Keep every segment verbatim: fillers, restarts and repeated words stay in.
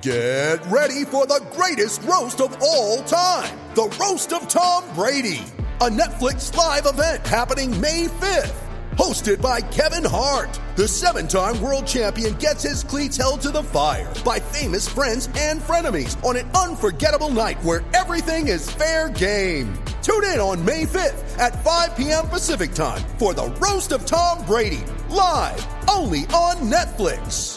Get ready for the greatest roast of all time, the Roast of Tom Brady, a Netflix live event happening May fifth. Hosted by Kevin Hart, the seven-time world champion gets his cleats held to the fire by famous friends and frenemies on an unforgettable night where everything is fair game. Tune in on May fifth at five p.m. Pacific time for the Roast of Tom Brady, live only on Netflix.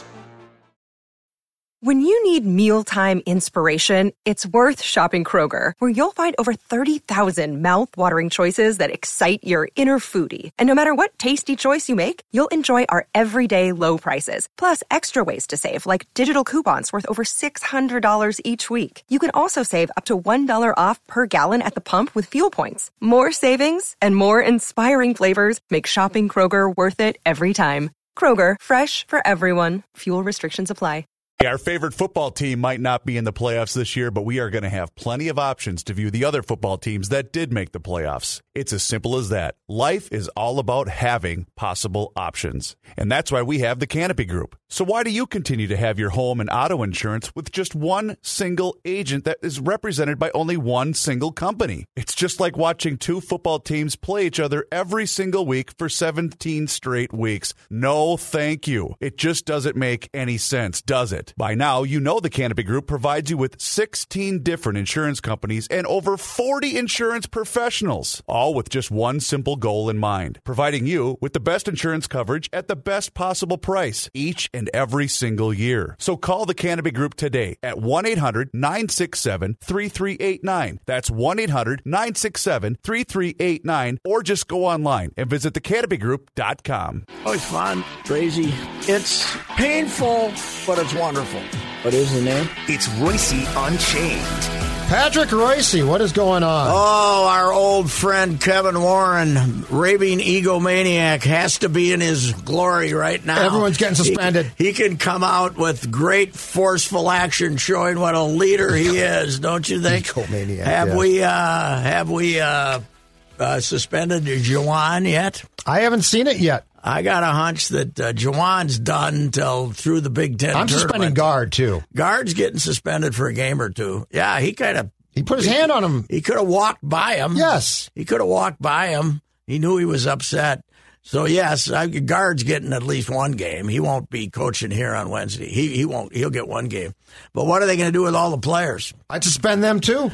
When you need mealtime inspiration, it's worth shopping Kroger, where you'll find over thirty thousand mouth-watering choices that excite your inner foodie. And no matter what tasty choice you make, you'll enjoy our everyday low prices, plus extra ways to save, like digital coupons worth over six hundred dollars each week. You can also save up to one dollar off per gallon at the pump with fuel points. More savings and more inspiring flavors make shopping Kroger worth it every time. Kroger, fresh for everyone. Fuel restrictions apply. Our favorite football team might not be in the playoffs this year, but we are going to have plenty of options to view the other football teams that did make the playoffs. It's as simple as that. Life is all about having possible options. And that's why we have the Canopy Group. So why do you continue to have your home and auto insurance with just one single agent that is represented by only one single company? It's just like watching two football teams play each other every single week for seventeen straight weeks. No, thank you. It just doesn't make any sense, does it? By now, you know the Canopy Group provides you with sixteen different insurance companies and over forty insurance professionals, all with just one simple goal in mind, providing you with the best insurance coverage at the best possible price each and every single year. So call the Canopy Group today at one eight hundred nine six seven three three eight nine. That's one eight hundred nine six seven three three eight nine, or just go online and visit the canopy group dot com. Oh, it's fun, crazy. It's painful, but it's wonderful. What is the name? It's Royce Unchained. Patrick Royce, what is going on? Oh, our old friend Kevin Warren, raving egomaniac, has to be in his glory right now. Everyone's getting suspended. He, he can come out with great forceful action showing what a leader he is, don't you think? Egomaniac, have yeah. we, uh, have we uh, uh, suspended Juwan yet? I haven't seen it yet. I got a hunch that uh, Juwan's done till through the Big Ten I'm tournament. suspending Guard, too. Guard's getting suspended for a game or two. Yeah, he kind of... He put his he, hand on him. He could have walked by him. Yes. He could have walked by him. He knew he was upset. So, yes, I, Guard's getting at least one game. He won't be coaching here on Wednesday. He he won't. He'll get one game. But what are they going to do with all the players? I'd suspend them, too.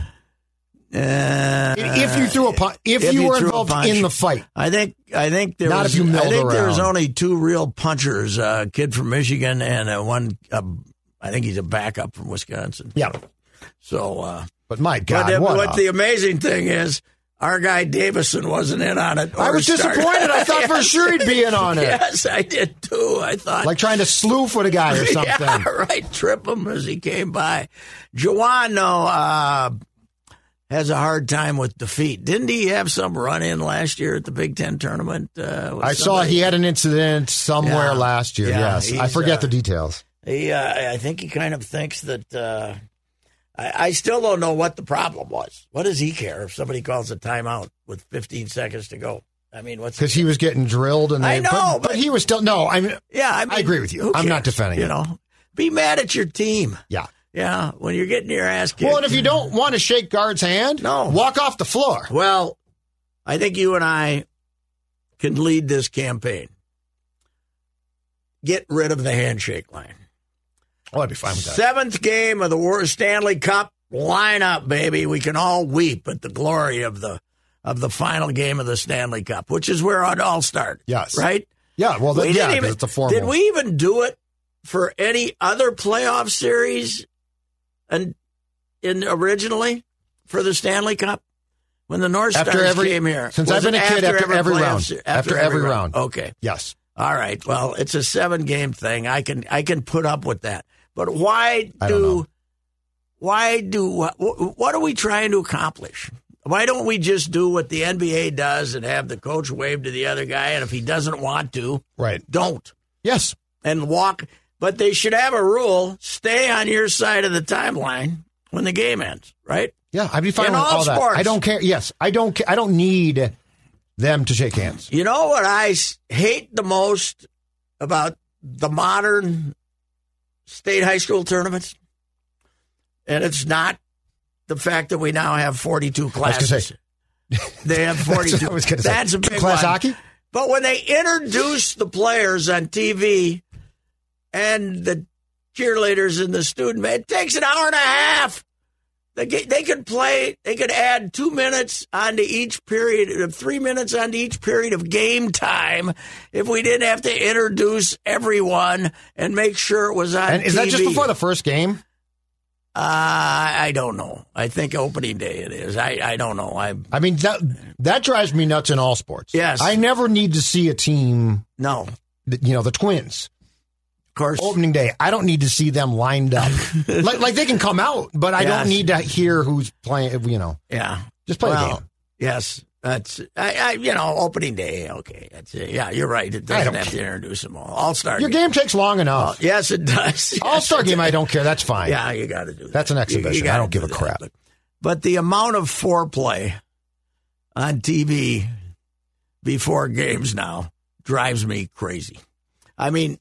Uh, if you threw a punch, if, if you, you were involved in the fight, I think I think there not was, if you milled I think around. there was only two real punchers: a kid from Michigan and a one. Uh, I think he's a backup from Wisconsin. Yeah. So, uh, but my God, but what, what the amazing thing is, our guy Davison wasn't in on it. I was started. disappointed. I thought for sure he'd be in on it. Yes, I did too. I thought like trying to slew foot a guy or something. Yeah, right. Trip him as he came by. Juwan, no. Uh, has a hard time with defeat. Didn't he have some run-in last year at the Big Ten tournament? Uh, I saw he had an incident somewhere yeah. last year, yeah, yes. I forget uh, the details. He, uh, I think he kind of thinks that uh, – I, I still don't know what the problem was. What does he care if somebody calls a timeout with fifteen seconds to go? I mean, what's because he was getting drilled, and they, I know, but, but, but he was still no. I mean, yeah, I, mean, I agree with you. I'm not defending you it. know, be mad at your team. Yeah. Yeah, when you're getting your ass kicked. Well, and if you don't want to shake Guard's hand, no. walk off the floor. Well, I think you and I can lead this campaign. Get rid of the handshake line. Oh, I'd be fine with that. Seventh game of the World Stanley Cup. Line up, baby. We can all weep at the glory of the of the final game of the Stanley Cup, which is where it all started. Yes. Right? Yeah, well, then, we yeah, even, it's a formal. Did we even do it for any other playoff series and in originally for the Stanley Cup when the North Stars after every, came here? Since I've been a kid, after, after every round. After, after every, every round. round. Okay. Yes. All right. Well, it's a seven-game thing. I can I can put up with that. But why I don't do know. why do what, what are we trying to accomplish? Why don't we just do what the N B A does and have the coach wave to the other guy, and if he doesn't want to, right, don't. Yes. And walk. But they should have a rule: stay on your side of the timeline when the game ends. Right? Yeah, I'd be fine In with all all that. sports. I don't care. Yes, I don't. I don't need them to shake hands. You know what I hate the most about the modern state high school tournaments? And it's not the fact that we now have forty-two classes. I was gonna say. They have forty-two. That's, I was gonna That's say. a big Class one. hockey? But when they introduce the players on T V and the cheerleaders and the student, it takes an hour and a half. They, they could play, they could add two minutes onto each period, three minutes onto each period of game time if we didn't have to introduce everyone and make sure it was on And is T V. that just before the first game? Uh, I don't know. I think opening day it is. I, I don't know. I I mean, that that drives me nuts in all sports. Yes. I never need to see a team, no. you know, the Twins. Of course. Opening day, I don't need to see them lined up. like, like they can come out, but I Yes. don't need to hear who's playing, you know. Yeah. Just play well, the game. Yes. That's, I, I, you know, opening day. Okay. That's it. Yeah, you're right. It I doesn't don't have to introduce them all. All-star Your game takes long enough. Yes, it does. All-star Yes, game, it I don't care. That's fine. Yeah, you got to do that. That's an You- exhibition. you gotta I don't give do a that. crap. But, but the amount of foreplay on T V before games now drives me crazy. I mean,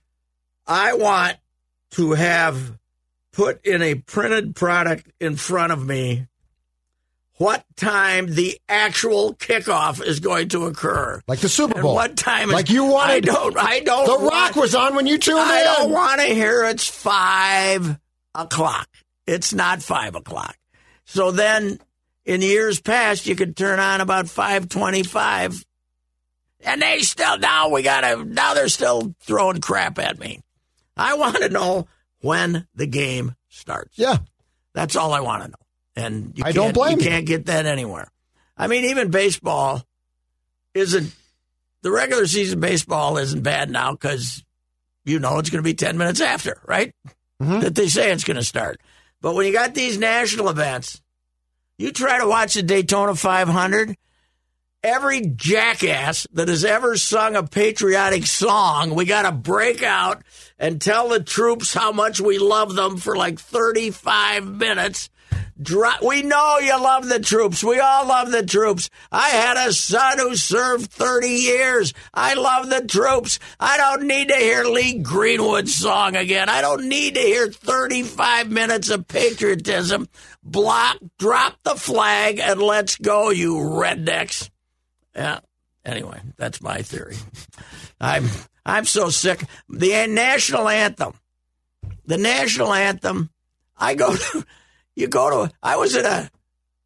I want to have put in a printed product in front of me what time the actual kickoff is going to occur. Like the Super And Bowl. what time is, Like you wanted. I don't, I don't The want, Rock was on when you tuned I in. don't want to hear it's five o'clock. It's not five o'clock. So then, in years past, you could turn on about five twenty-five, and they still now we gotta now they're still throwing crap at me. I want to know when the game starts. Yeah. That's all I want to know, and you I can't, don't blame you. you. Can't get that anywhere. I mean, even baseball isn't the regular season. Baseball isn't bad now because you know it's going to be ten minutes after, right? Mm-hmm. That they say it's going to start. But when you got these national events, you try to watch the Daytona five hundred, every jackass that has ever sung a patriotic song, we got to break out and tell the troops how much we love them for like thirty-five minutes. Dry, we know you love the troops. We all love the troops. I had a son who served thirty years. I love the troops. I don't need to hear Lee Greenwood's song again. I don't need to hear thirty-five minutes of patriotism. Block, drop the flag, and let's go, you rednecks. Yeah. Anyway, that's my theory. I'm I'm so sick. The national anthem. The national anthem. I go to. You go to, I was at a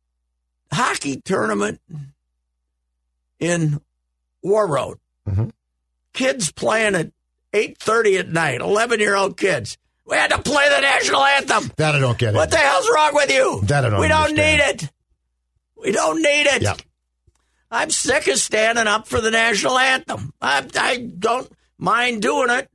hockey tournament in War Road. Mm-hmm. Kids playing at eight thirty at night, eleven-year-old kids. We had to play the national anthem. That I don't get it. What the hell's wrong with you? That I don't We don't understand. need it. We don't need it. Yeah. I'm sick of standing up for the national anthem. I, I don't mind doing it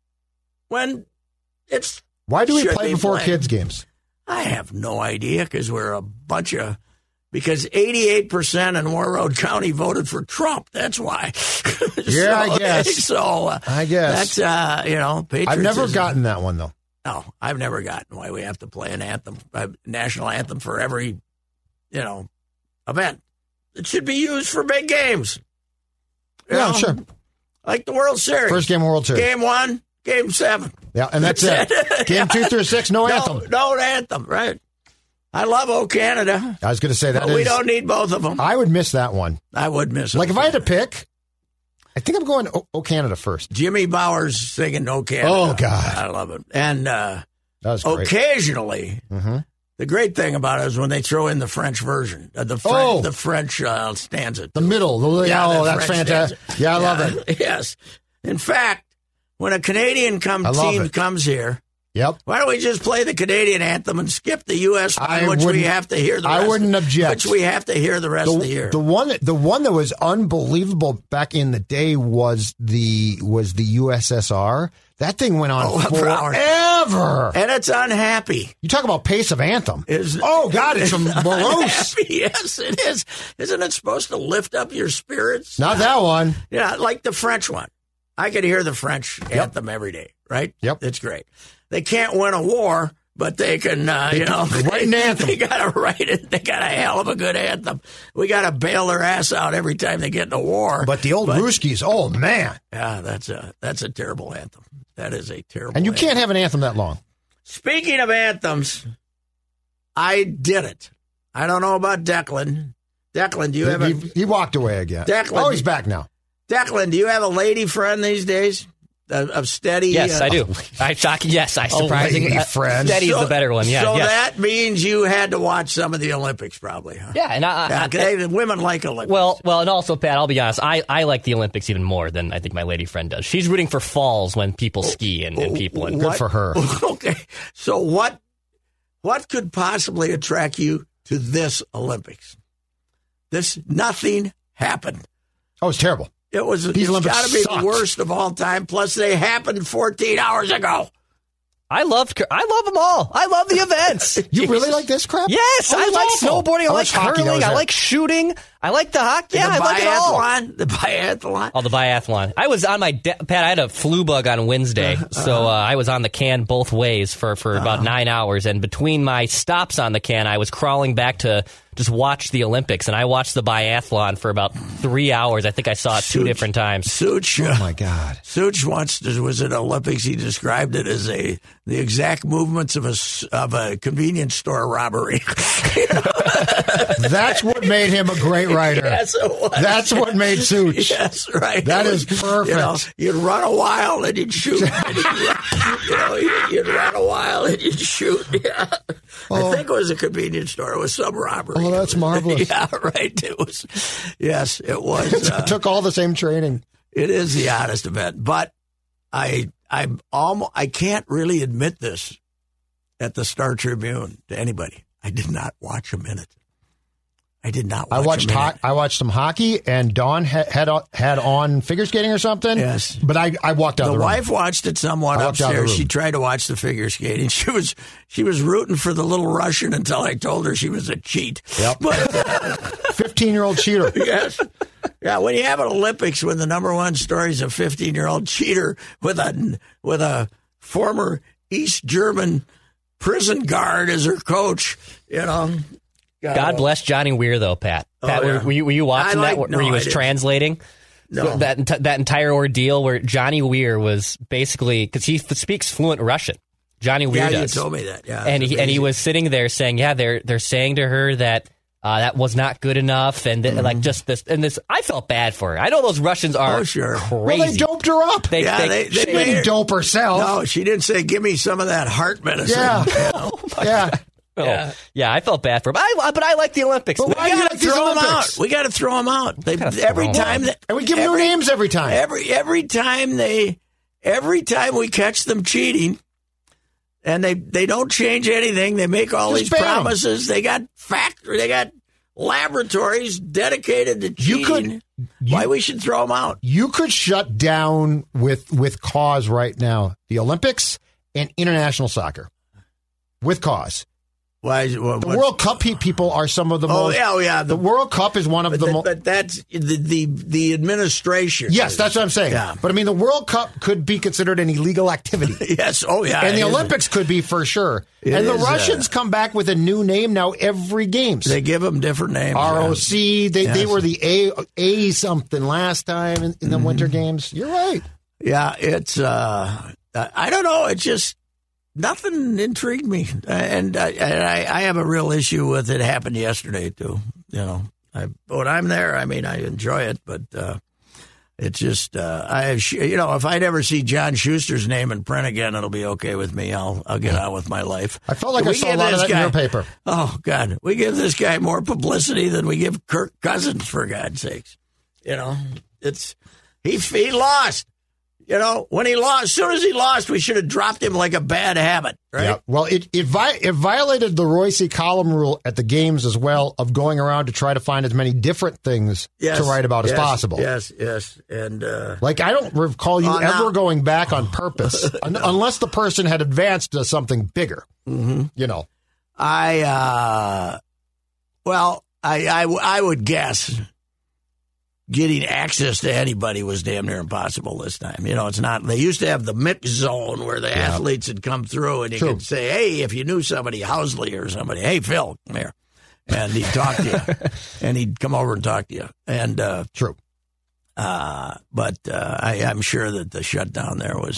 when it's Why do we should play be before played. kids' games? I have no idea because we're a bunch of because eighty-eight percent in War Road County voted for Trump. That's why. Yeah, I guess. So uh, I guess. that's uh, you know, I've never patriotism. gotten that one, though. No, I've never gotten why we have to play an anthem, a national anthem for every, you know, event. It should be used for big games. You Yeah, know, sure. Like the World Series. First game of World Series. Game one, game seven. Yeah, and that's, That's it. it. Game two through six, no, No, anthem. no anthem, right. I love O Canada. I was going to say that But we is- don't need both of them. I would miss that one. I would miss it. Like, if I had to pick, I think I'm going O, o Canada first. Jimmy Bowers singing O Canada. Oh, God. I love it. And uh, That was great. occasionally, Mm-hmm. the great thing about it is when they throw in the French version, uh, the French, Oh. the French uh, stanza. The middle. The, Yeah, oh, the that's French fantastic. stanza. Yeah, I love Yeah, it. Yes. In fact, when a Canadian come I love team it. comes here, Yep. why don't we just play the Canadian anthem and skip the U S one, I which we wouldn't- have to hear the I rest wouldn't object. Which we have to hear the rest of the year. The, the one that the one that was unbelievable back in the day was the was the U S S R. That thing went on Oh, for hours. forever. And it's unhappy. You talk about pace of anthem. Is- oh God, it's morose. Unhappy. Yes, it is. Isn't it supposed to lift up your spirits? Not that one. Yeah, like the French one. I could hear the French anthem every day, right? Yep. It's great. They can't win a war, but they can, uh, you know. write an anthem. They got to write it. They got a hell of a good anthem. We got to bail their ass out every time they get in a war. But the old Ruskies, oh man. Yeah, that's a, that's a terrible anthem. That is a terrible And you anthem. can't have an anthem that long. Speaking of anthems, I did it. I don't know about Declan. Declan, do you he, have a... he, he walked away again. Declan, oh, he's back now. Declan, do you have a lady friend these days? Of, of steady? Yes, uh, I do. I shock. Yes, I surprisingly. lady friend. Steady's so, the better one. Yeah. So yes. that means you had to watch some of the Olympics, probably. Huh? Yeah, and I, Yeah, I, they, women like Olympics. Well, well, and also, Pat, I'll be honest. I, I like the Olympics even more than I think my lady friend does. She's rooting for falls when people ski and, and people. And Good for her. Okay, so what? What could possibly attract you to this Olympics? This nothing happened. Oh, it's terrible. It was. These It's got to be sucked. the worst of all time. Plus, they happened fourteen hours ago. I love I love them all. I love the events. You really like this crap? Yes, Oh, I that's like awful. snowboarding. I, I like watched hockey, that curling. was I it. like shooting. I like the hockey. Yeah, the I like it all. biathlon. The biathlon. Oh, the biathlon. I was on my de- Pat. I had a flu bug on Wednesday, so uh, I was on the can both ways for for about nine hours. And between my stops on the can, I was crawling back to just watch the Olympics, and I watched the biathlon for about three hours. I think I saw it two Such- different times. Such. Oh my God. Such once was at Olympics. He described it as a the exact movements of a s- of a convenience store robbery. That's what made him a great writer. Yes, it was. That's what made Such. Yes, right. That It is was, perfect. You know, you'd run a while and you'd shoot. And you'd run, you know, you'd, you'd run a while and you'd shoot. Yeah. I think it was a convenience store. It was some robbery. Oh, that's marvelous. Yeah, right. It was. Yes, it was. Uh, It took all the same training. It is the oddest event, but I I'm almost I can't really admit this at the Star Tribune to anybody. I did not watch a minute. I did not watch I watched a minute. ho- I watched some hockey, and Dawn had had, had on figure skating or something. Yes. but I, I walked out The of the room. wife watched it somewhat I walked out of the upstairs. room. She tried to watch the figure skating. She was she was rooting for the little Russian until I told her she was a cheat. Yep. But fifteen-year-old cheater. yes. Yeah, when you have an Olympics when the number one story is a fifteen-year-old cheater with a with a former East German prison guard as her coach, you know. God bless Johnny Weir, though, Pat. Pat, Oh, yeah. were, were you, were you watching I like- that where no, he I was didn't. translating? No. That ent- that entire ordeal where Johnny Weir was basically because he f- speaks fluent Russian. Johnny Weir Yeah, you does. told me that. Yeah, and it's he and he amazing. was sitting there saying, "Yeah, they're they're saying to her that uh, that was not good enough," and th- Mm-hmm. like just this and this. I felt bad for her. I know those Russians are Oh, sure. crazy. Well, they doped her up. They- Yeah, they- they- she they- didn't dope herself. No, she didn't say, "Give me some of that heart medicine." Yeah, yeah. oh, Yeah. yeah, I felt bad for her. But I but I like the Olympics. But We why do you got to like these throw them Olympics? out. We got to throw them out. They, Gotta throw every 'em time out. that, And we give every, new names every time. Every every time they, every time we catch them cheating, and they they don't change anything. They make all Just these ban 'em. promises. They got factory. They got laboratories dedicated to cheating. You could- Why we should throw them out? You could shut down with with cause right now the Olympics and international soccer with cause. Why? is- What, The what's- World Cup pe- people are some of the Oh most. yeah, oh, yeah. The World Cup is one of But, the that- most. but that's the, the the administration. Yes, that's what I'm saying. Yeah. But I mean, the World Cup could be considered an illegal activity. Yes. Oh yeah. And the it is. Olympics could be for sure. It and the is, uh, Russians come back with a new name now every games. They give them different names. R O C. They they Yes. were the A A something last time in, in the Mm-hmm. Winter Games. You're right. Yeah, it's. Uh, I don't know. It just nothing intrigued me, and I, and I, I have a real issue with it. Happened yesterday too. You know, I, when I'm there, I mean, I enjoy it, but uh, it's just uh, I. You know, if I'd ever see John Schuster's name in print again, it'll be okay with me. I'll I'll get on with my life. I felt like We I saw a give lot of this that in guy- your paper. Oh God, we give this guy more publicity than we give Kirk Cousins, for God's sakes. You know, it's he he lost. You know, when he lost, as soon as he lost, we should have dropped him like a bad habit, right? Yeah. Well, it it, vi- it violated the Royce column rule at the games as well of going around to try to find as many different things Yes, to write about yes, as possible. Yes, yes, and uh, Like, I don't recall you Oh, ever no. going back on purpose, un- unless the person had advanced to something bigger. Mm-hmm. You know. I, uh, well, I, I, I would guess getting access to anybody was damn near impossible this time. You know, it's not. They used to have the mix zone where the Yeah. athletes would come through and you True. could say, "Hey, if you knew somebody, Housley or somebody, hey Phil, come here," and he'd talk to you, and he'd come over and talk to you, and. uh True. Uh, but uh, I, I'm sure that the shutdown there was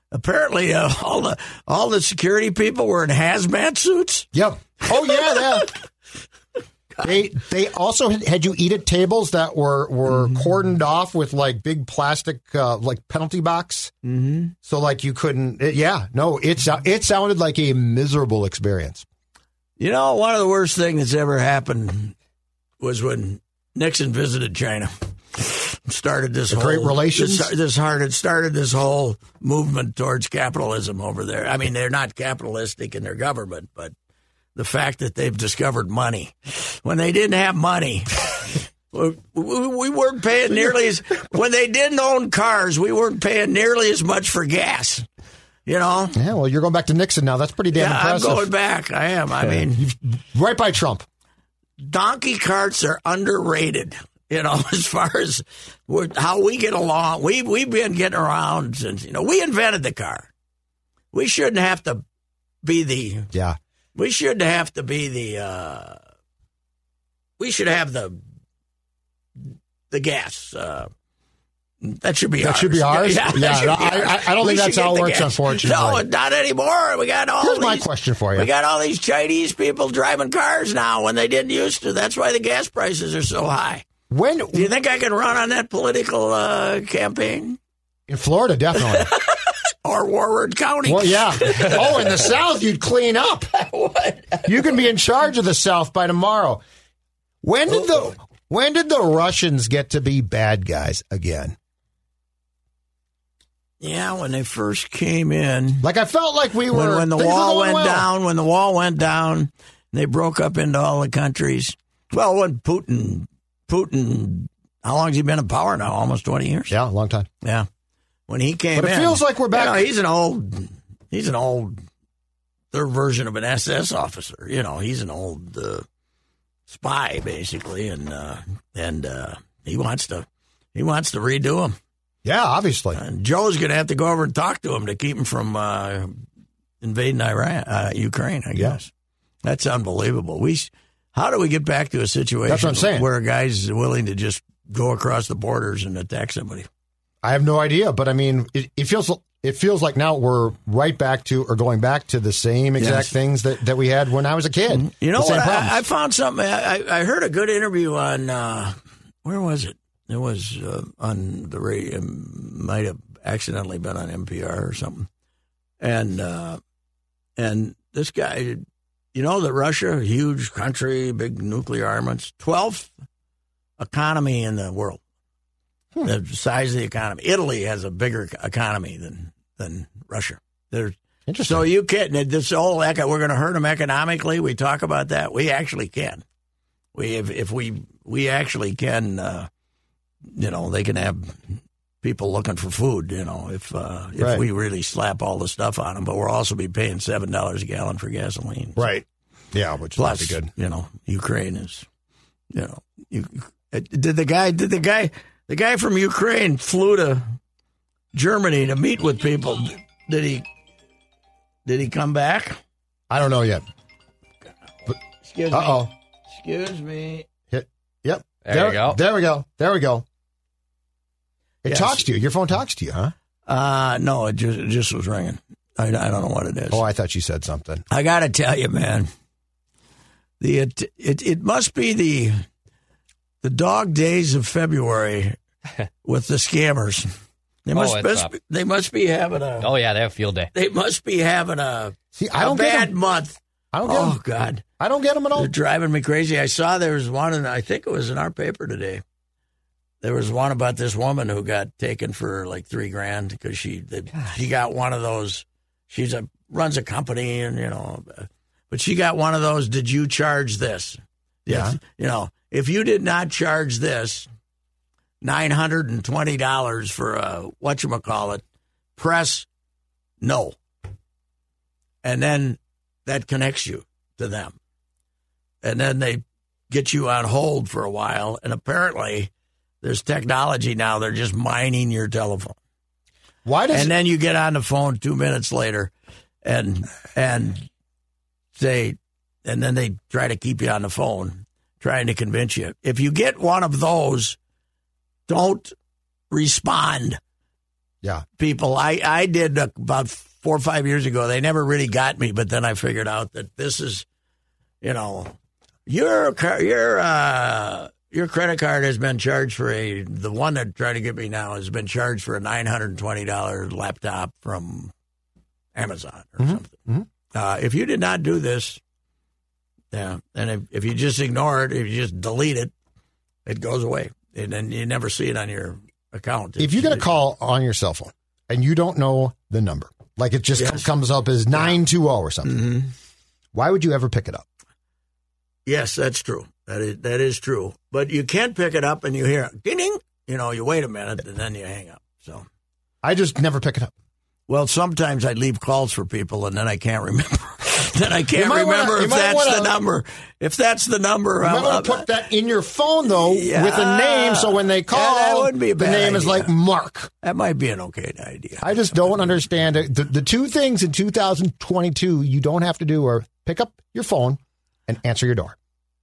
apparently uh, all the all the security people were in hazmat suits. Yep. Oh yeah, yeah. They they also had you eat at tables that were, were mm-hmm. cordoned off with like big plastic uh, like penalty box. Mm-hmm. So like you couldn't. It, yeah, no. It's it sounded like a miserable experience. You know, one of the worst things that's ever happened was when Nixon visited China. Started this the whole great relations. This, this hard. It started this whole movement towards capitalism over there. I mean, they're not capitalistic in their government, but the fact that they've discovered money when they didn't have money, we, we weren't paying nearly as when they didn't own cars. We weren't paying nearly as much for gas. You know. Yeah. Well, you're going back to Nixon now. That's pretty damn yeah, impressive. I'm going back. I am. I mean, right by Trump. Donkey carts are underrated. You know, as far as how we get along, we we've been getting around since, you know, we invented the car. We shouldn't have to be the yeah. We shouldn't have to be the. Uh, we should have the the gas. Uh, that should be that ours. should be ours. Yeah, yeah should no, be I, ours. I, I don't we think that's how it works. Gas. Unfortunately, no, not anymore. We got all. Here's these, my question for you. We got all these Chinese people driving cars now when they didn't used to. That's why the gas prices are so high. When do you think I can run on that political uh, campaign? In Florida, definitely. Or Warward County. Well, yeah. Oh, in the South, you'd clean up. What? You can be in charge of the South by tomorrow. When did Uh-oh. the when did the Russians get to be bad guys again? Yeah, when they first came in. Like I felt like we were when, when the things wall were going went well. down. When the wall went down, they broke up into all the countries. Well, when Putin, Putin, how long has he been in power now? Almost twenty years. Yeah, a long time. Yeah, when he came, but it in, feels like we're back. You know, he's an old, he's an old, third version of an S S officer. You know, he's an old uh, spy basically, and uh, and uh, he wants to, he wants to redo him. Yeah, obviously. And Joe's going to have to go over and talk to him to keep him from uh, invading Iran, uh, Ukraine. I guess yeah. That's unbelievable. We, how do we get back to a situation That's what I'm saying. where a guy's willing to just go across the borders and attack somebody? I have no idea, but I mean, it, it feels it feels like now we're right back to or going back to the same exact Yes. things that, that we had when I was a kid. You know the same what? problems. I, I found something. I, I heard a good interview on uh, where was it? It was uh, on the radio. It might have accidentally been on N P R or something. And uh, and this guy, you know that Russia, huge country, big nuclear armaments, twelfth economy in the world. Hmm. The size of the economy. Italy has a bigger economy than than Russia. They're, Interesting. so you can't. This whole eco, we're going to hurt them economically. We talk about that. We actually can. We if, if we we actually can. Uh, you know, they can have people looking for food. You know, if uh, if right. we really slap all the stuff on them, but we'll also be paying seven dollars a gallon for gasoline. Right. Yeah, which Plus, is good. You know, Ukraine is. You know, you, did the guy? Did the guy? The guy from Ukraine flew to Germany to meet with people. Did he? Did he come back? I don't know yet. But, Excuse me. uh-oh. Excuse me. Hit. Yep. There, there you go. There we go. There we go. It Yes. talks to you. Your phone talks to you, huh? Uh, no, it just, it just was ringing. I, I don't know what it is. Oh, I thought you said something. I got to tell you, man, the it, it it must be the the dog days of February with the scammers. They must, Oh, it's must up. be, they must be having a Oh yeah, they have a field day. they must be having a, See, I a don't get bad them. month. I don't get Oh them. God, I don't get them at all. they're driving me crazy. I saw there was one, and I think it was in our paper today. There was one about this woman who got taken for like three grand because she the, she got one of those. She's a runs a company, and you know, but she got one of those. Did you charge this? Yeah. If, you know, if you did not charge this, nine hundred and twenty dollars for a whatchamacallit, press no, and then that connects you to them, and then they get you on hold for a while, and apparently. There's technology now. They're just mining your telephone. Why does And then you get on the phone two minutes later and and say, and then they try to keep you on the phone, trying to convince you. If you get one of those, don't respond. Yeah. people. I, I did about four or five years ago. They never really got me, but then I figured out that this is, you know, your car, your uh, your credit card has been charged for a. The one that tried to get me now has been charged for a nine hundred and twenty dollar laptop from Amazon or Mm-hmm. something. Mm-hmm. Uh, if you did not do this, yeah, and if, if you just ignore it, if you just delete it, it goes away, and then you never see it on your account. If you get a call on your cell phone and you don't know the number, like it just Yes. comes up as nine two zero or something, Mm-hmm. why would you ever pick it up? Yes, that's true. That is that is true. But you can't pick it up and you hear ding ding. You know, you wait a minute and then you hang up. So, I just never pick it up. well, sometimes I leave calls for people and then I can't remember. then I can't might remember wanna- you if might that's wanna- the number. If that's the number, You I'll, might want I'll- to put that in your phone, though, Yeah. with a name, so when they call, Yeah, that wouldn't be a the bad name is idea. like Mark. that might be an okay idea. I just don't understand it. The, the two things in two thousand twenty-two you don't have to do are pick up your phone and answer your door.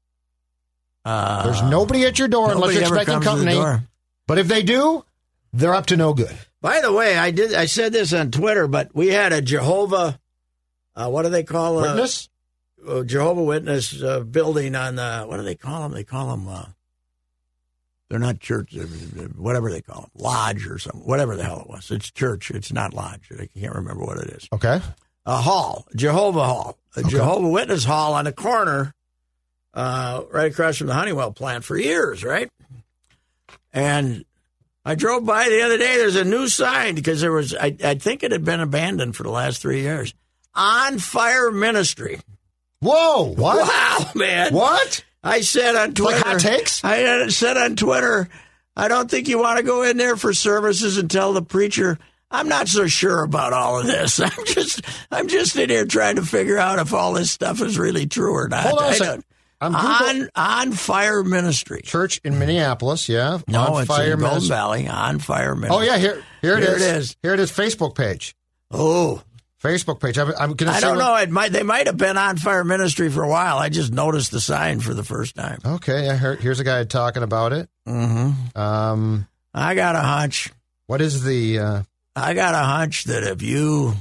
Uh, There's nobody at your door unless nobody you're ever expecting comes to the company. door. But if they do, they're up to no good. By the way, I did. I said this on Twitter, but we had a Jehovah. Uh, what do they call a Witness? uh, Jehovah Witness uh, building on the? What do they call them? They call them. Uh, they're not church. uh, Whatever they call them, lodge or something. Whatever the hell it was. It's church. It's not lodge. I can't remember what it is. Okay. A hall, Jehovah Hall, a Okay. Jehovah Witness Hall on the corner, uh, right across from the Honeywell plant for years, right? And I drove by the other day. There's a new sign because there was, I, I think it had been abandoned for the last three years. On Fire Ministry. Whoa. What? Wow, man. What? I said on Twitter. Like hot takes? I uh, said on Twitter, I don't think you want to go in there for services and tell the preacher, I'm not so sure about all of this. I'm just, I'm just in here trying to figure out if all this stuff is really true or not. Hold on a I second. don't- I'm Google- on on Fire Ministry. Church in Minneapolis, yeah. No, on it's Fire in Golden Ministry. Valley. On Fire Ministry. Oh, yeah, here, here it Here is. it is. Here it is, Facebook page. Oh, Facebook page. I'm, I'm going to I say don't what- know. It might. They might have been on Fire Ministry for a while. I just noticed the sign for the first time. Okay, I heard, here's a guy talking about it. Mm-hmm. Um, I got a hunch. what is the... Uh, I got a hunch that if you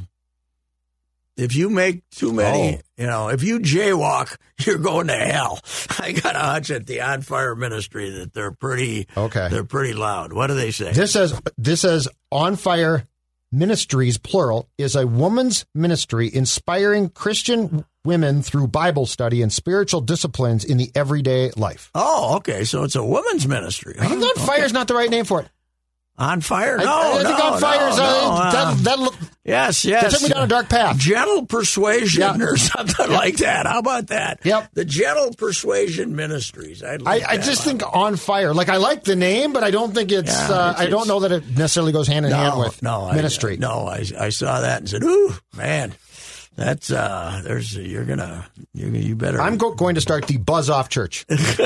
if you make too many, Oh. you know, if you jaywalk, you're going to hell. I got a hunch at the On Fire Ministry that they're pretty Okay. They're pretty loud. What do they say? This says this says On Fire Ministries, plural, is a woman's ministry inspiring Christian women through Bible study and spiritual disciplines in the everyday life. Oh, okay. So it's a woman's ministry. I think huh? On Fire is not the right name for it. On Fire? I- No, I, think no, On Fire is no, uh, no, uh, that, that look, yes, yes. that took me down a dark path. Gentle persuasion Yeah. or something like that. How about that? Yep. The Gentle Persuasion Ministries. I'd I, like I that just one. think On Fire. Like I like the name, but I don't think it's. Yeah, uh, it's- I don't it's- know that it necessarily goes hand in hand with no, I- ministry. no, I, I saw that and said, "Ooh, man, that's uh, there's you're gonna you you better." I'm go- going to start the Buzz Off Church.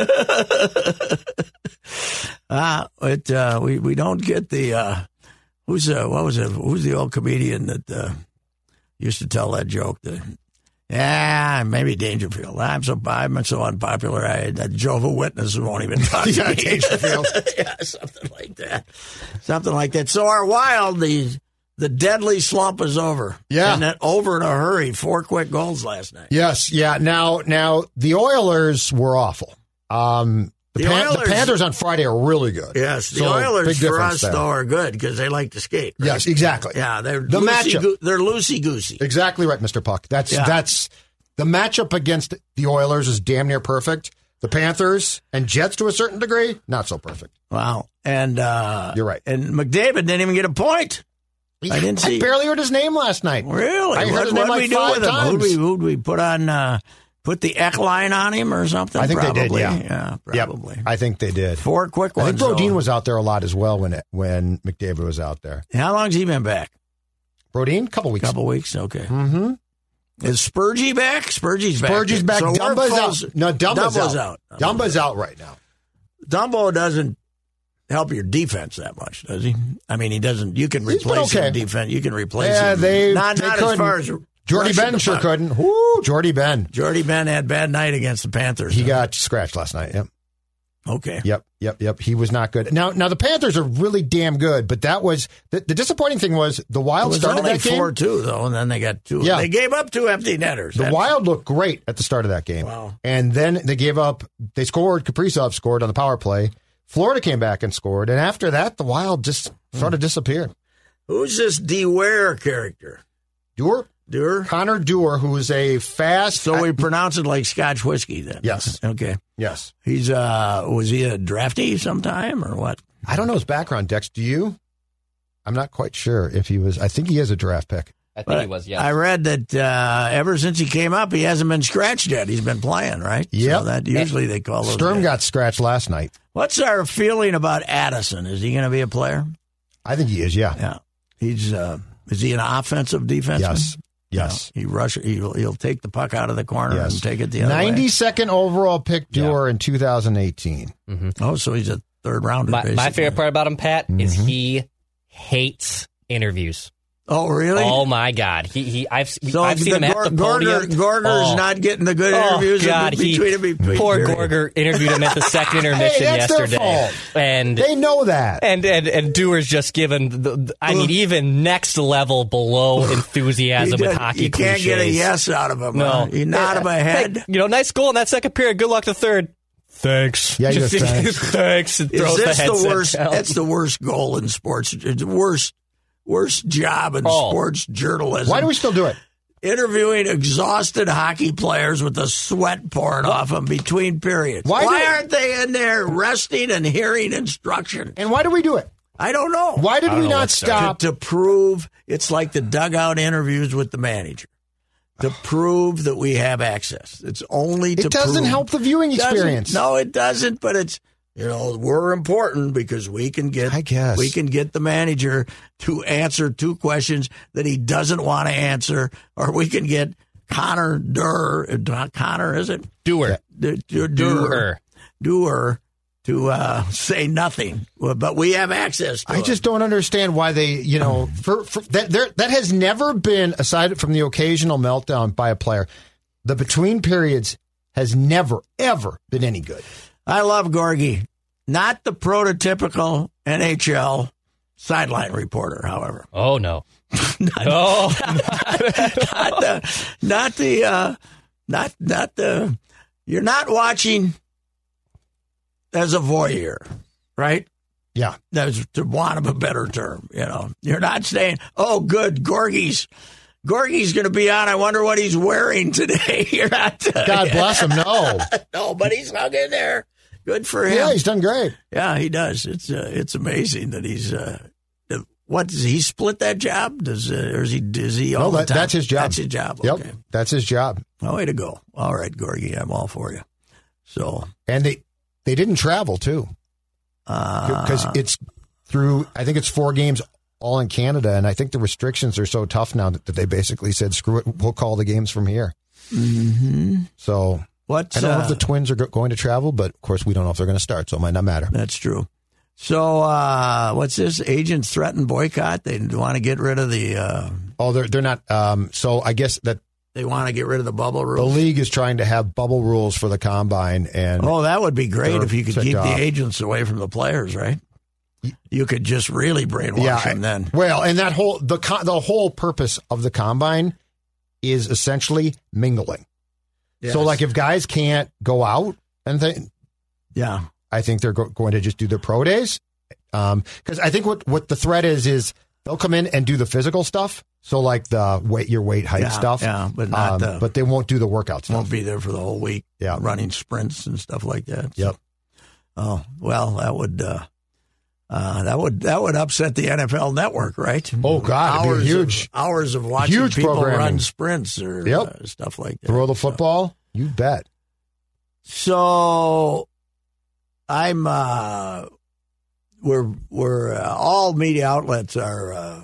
Ah, it uh, we we don't get the uh, who's uh, what was it? Who's the old comedian that uh, used to tell that joke? The, yeah, maybe Dangerfield. I'm so I'm so unpopular. I that Jehovah Witness won't even talk to Yeah, me. Dangerfield. Yeah, something like that. Something like that. So our Wild, the the deadly slump is over. Yeah. and then over in a hurry. Four quick goals last night. Yes, yeah. Now, now the Oilers were awful. Um, the, The Pan- the Oilers- Panthers on Friday are really good. Yes, the So, Oilers big for difference us there. though are good because they like to skate. Right? Yes, exactly. Yeah, they're The loosey matchup. goo- they're loosey goosey. Exactly right, Mister Puck. That's Yeah. that's the matchup against the Oilers is damn near perfect. The Panthers and Jets to a certain degree, not so perfect. Wow, and uh, You're right. And McDavid didn't even get a point. I didn't see. I barely heard his name last night. Really? I heard what his name what'd like we do five with him? Who'd times. we, who'd we put on? Uh, put the Eck line on him or something? I think probably. they did. Yeah, yeah, Yep. probably. I think they did. Four quick I ones. think Brodeen though. was out there a lot as well when it, when McDavid was out there. How long's he been back? Brodeen, couple weeks. Couple weeks. Okay. Mm-hmm. Is Spurgey back? Spurgey's back. Spurgeon's back. So Dumba's Warpho's- out. No, Dumba's, Dumbo's out. out. Dumba's out right now. Dumbo doesn't help your defense that much, does he? I mean, he doesn't. You can He's been replace okay. him defense. You can replace Yeah, him. they not they not couldn't. as far as Jordy rushing Ben the sure puck. couldn't. Woo, Jordy Ben. Jordy Ben had a bad night against the Panthers. He huh? got scratched last night. Yep. Okay. Yep, yep, yep. He was not good. Now, now the Panthers are really damn good, but that was the, the disappointing thing was the Wild It was started only that game. four two, though, and then they got two. Yeah. They gave up two empty netters. The That's- Wild looked great at the start of that game. Wow. And then they gave up. They scored. Kaprizov scored on the power play. Florida came back and scored. And after that, the Wild just sort of disappeared. Who's this DeWare character? Dewar? Dewar? Connor Dewar, who is a fast. So we pronounce it like Scotch whiskey then? Yes. Okay. Yes. He's, uh, was he a draftee sometime or what? I don't know his background, Dex. Do you? I'm not quite sure if he was. I think he is a draft pick. I think But he was, yes. I read that uh, ever since he came up, he hasn't been scratched yet. He's been playing, right? Yep. So that usually they call those Sturm guys. got scratched last night. What's our feeling about Addison? Is he going to be a player? I think he is, yeah. Yeah. He's uh, is he an offensive defenseman? Yes. Yes. Yeah. He rush. He'll, he'll take the puck out of the corner Yes. and take it the other way. ninety-second overall pick, Dewar, in two thousand eighteen. Oh, so he's a third rounder. My, basically. my favorite part about him, Pat, is Mm-hmm. he hates interviews. Oh, really? Oh my God! He he. I've so I've seen the him at Gor- the podium. Gorger, Gorger's Oh. not getting the good Oh, interviews God, in he, between, between poor period. Gorger interviewed him at the second intermission Hey, that's their yesterday, fault. and They know that. and and and Dewar's just given. The, the- I mean, even next level below enthusiasm You with just- hockey You can't get a cliches. yes out of him. No, huh? You nod him ahead. Hey, you know, nice goal in that second period. Good luck to third. Thanks. Yeah, he goes, thanks. Thanks. And Is throws this the the, headset worst? down. That's the worst goal in sports. It's the worst, worst job in Oh. sports journalism. Why do we still do it? Interviewing exhausted hockey players with the sweat pouring off them between periods. Why Why, do- aren't they in there resting and hearing instruction? And why do we do it? I don't know. Why did I don't we know not what's stop? To, to prove it's like the dugout interviews with the manager. To prove that we have access. It's only to It doesn't prove- help the viewing Doesn't- experience. No, it doesn't. But it's you know we're important because we can get I guess. we can get the manager to answer two questions that he doesn't want to answer, or we can get Connor Durr. uh, Connor is it Dewar. D- D- Dewar. Dewar to uh, say nothing. Well, but we have access to I it. just don't understand why they, you know, for, for that there that has never been, aside from the occasional meltdown by a player, the between periods has never ever been any good. I love Gorgie. Not the prototypical N H L sideline reporter, however. Oh no. not, Oh. not the, not the, uh, not, not the, you're not watching as a voyeur, right? Yeah. That's to want of a better term, you know. You're not saying, oh, good, Gorgie's, Gorgie's going to be on. I wonder what he's wearing today. You're not. Uh, God bless him. No. no, but he's hung in there. Good for him. Yeah, he's done great. Yeah, he does. It's uh, it's amazing that he's. Uh, what does he split that job? Does uh, or is he is he all No, the that, time? that's his job. That's his job. Yep. Okay. That's his job. Oh, way to go. All right, Gorgie, I'm all for you. So And they they didn't travel too. uh, Because it's through, I think it's four games all in Canada, and I think the restrictions are so tough now that, that they basically said, screw it, we'll call the games from here. mm-hmm. So What's I don't know uh, if the Twins are go- going to travel, but of course we don't know if they're going to start, so it might not matter. That's true. So uh, what's this? Agents threaten boycott. They want to get rid of the. Uh, Oh, they're they're not. Um, so I guess that they want to get rid of the bubble the rules. league is trying to have bubble rules for the combine, and Oh, that would be great They're if you could ticked keep off. the agents away from the players, right? You could just really brainwash yeah, them then. well, and that whole the co- the whole purpose of the combine is essentially mingling. So, Yes. like, if guys can't go out and th- Yeah. I think they're go- going to just do their pro days. Because I think what, what the threat is, is they'll come in and do the physical stuff. So, like the weight, your weight, height Yeah, stuff. yeah, but not Um, the- But they won't do the workout stuff. Won't be there for the whole week. Yeah. Running sprints and stuff like that. Yep. Oh, well, that would uh, uh, that would that would upset the N F L Network, right? Oh, God, it'd be hours huge. of, hours of watching Huge people programming. run sprints or Yep. uh, stuff like that. Throw the So- football? You bet. So, I'm uh, we're we're uh, all media outlets are uh,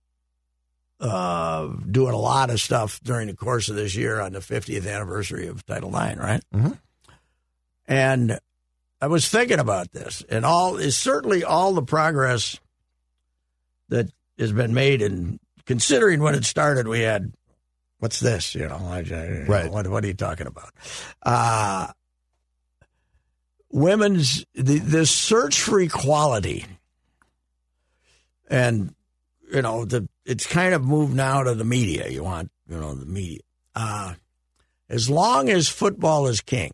uh, doing a lot of stuff during the course of this year on the fiftieth anniversary of Title nine, right? Mhm. And I was thinking about this, and all is certainly all the progress that has been made. And considering when it started, we had what's this? You know, I, I, Right. What, what are you talking about? Uh women's the the search for equality, and you know the it's kind of moved now to the media. You want you know the media. Uh, as long as football is king,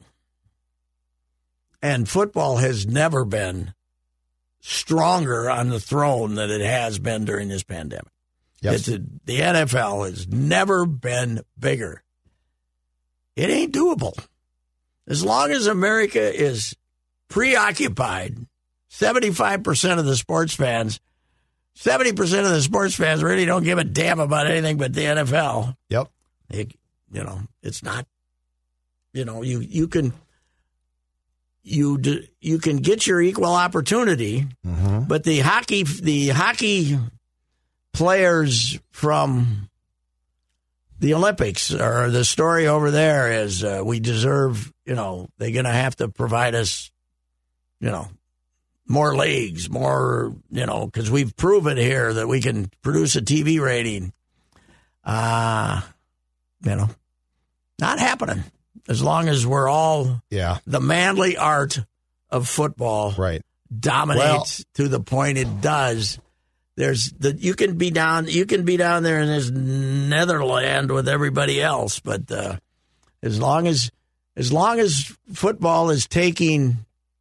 and football has never been stronger on the throne than it has been during this pandemic. Yep. It's a, the N F L has never been bigger. It ain't doable. As long as America is preoccupied, seventy-five percent of the sports fans, seventy percent of the sports fans really don't give a damn about anything but the N F L. Yep. It, you know, it's not, you know, you, you can, you do, you can get your equal opportunity, mm-hmm. but the hockey, the hockey players from the Olympics, or the story over there is uh, we deserve, you know, they're going to have to provide us, you know, more leagues, more, you know, because we've proven here that we can produce a T V rating. Uh, you know, not happening as long as we're all, yeah, the manly art of football right. dominates well, to the point it does. There's the you can be down you can be down there in this Netherland with everybody else, but uh, as long as as long as football is taking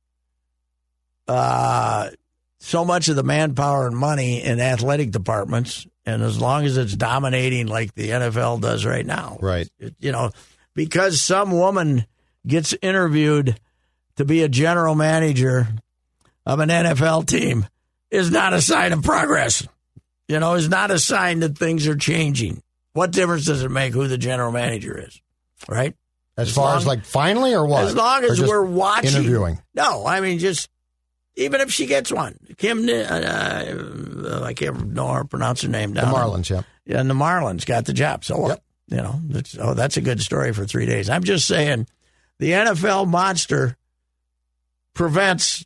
uh, so much of the manpower and money in athletic departments, and as long as it's dominating like the N F L does right now, right? It, you know, because some woman gets interviewed to be a general manager of an N F L team is not a sign of progress. You know, is not a sign that things are changing. What difference does it make who the general manager is, right? As, as far long, as like finally or what? As long as we're watching. Interviewing. No, I mean, just even if she gets one. Kim, uh, uh, I can't know how to pronounce her name down. The Marlins, yeah. Yeah, and the Marlins got the job. So what? Yep. You know, that's, oh, that's a good story for three days. I'm just saying the N F L monster prevents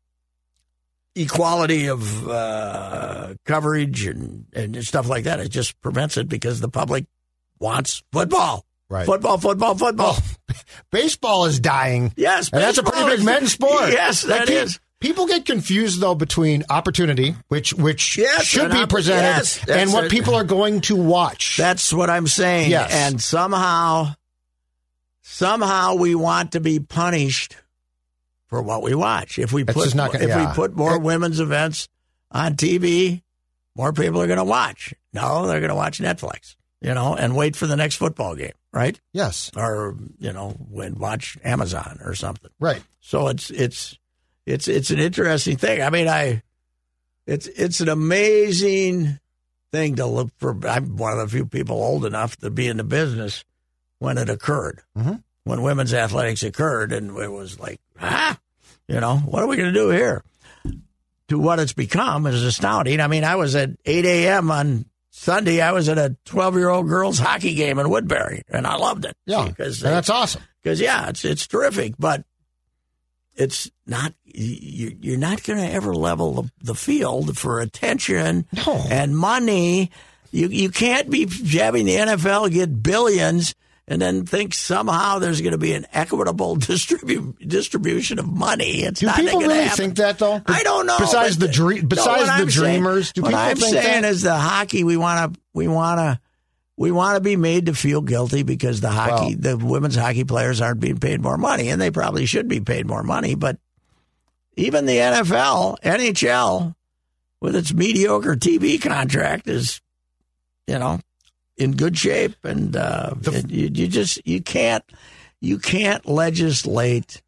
equality of uh, coverage and, and stuff like that. It just prevents it because the public wants football. Right. Football, football, football. Oh, baseball is dying. Yes. And that's a pretty big men's sport. Yes, that like, is. People get confused, though, between opportunity, which which yes, should be opp- presented, yes, and what it. people are going to watch. That's what I'm saying. Yes. And somehow, somehow we want to be punished for what we watch. If we That's put just not gonna, if yeah. we put more it, women's events on T V, more people are going to watch. No, they're going to watch Netflix, you know, and wait for the next football game, right? Yes. Or, you know, when watch Amazon or something. Right. So it's it's it's it's an interesting thing. I mean, I it's it's an amazing thing to look for. I'm one of the few people old enough to be in the business when it occurred. Mm-hmm. When women's athletics occurred, and it was like, ah, you know, what are we going to do here? To what it's become is astounding. I mean, I was at eight a.m. on Sunday. I was at a twelve-year-old girls hockey game in Woodbury, and I loved it. Yeah, because and that's awesome. Because yeah, it's it's terrific, but it's not. You, you're not going to ever level the, the field for attention no. and money. You you can't be having the N F L get billions and then think somehow there's going to be an equitable distribu- distribution of money. It's do not people gonna really happen. think that, though? I don't know. Besides the dream, besides no, the I'm dreamers, saying, do what people I'm think saying that? is the hockey. We want to. We want to. We want to be made to feel guilty because the hockey, well, the women's hockey players aren't being paid more money, and they probably should be paid more money. But even the N F L, N H L, with its mediocre T V contract, is, you know, in good shape, and uh, it, you, you just you can't you can't legislate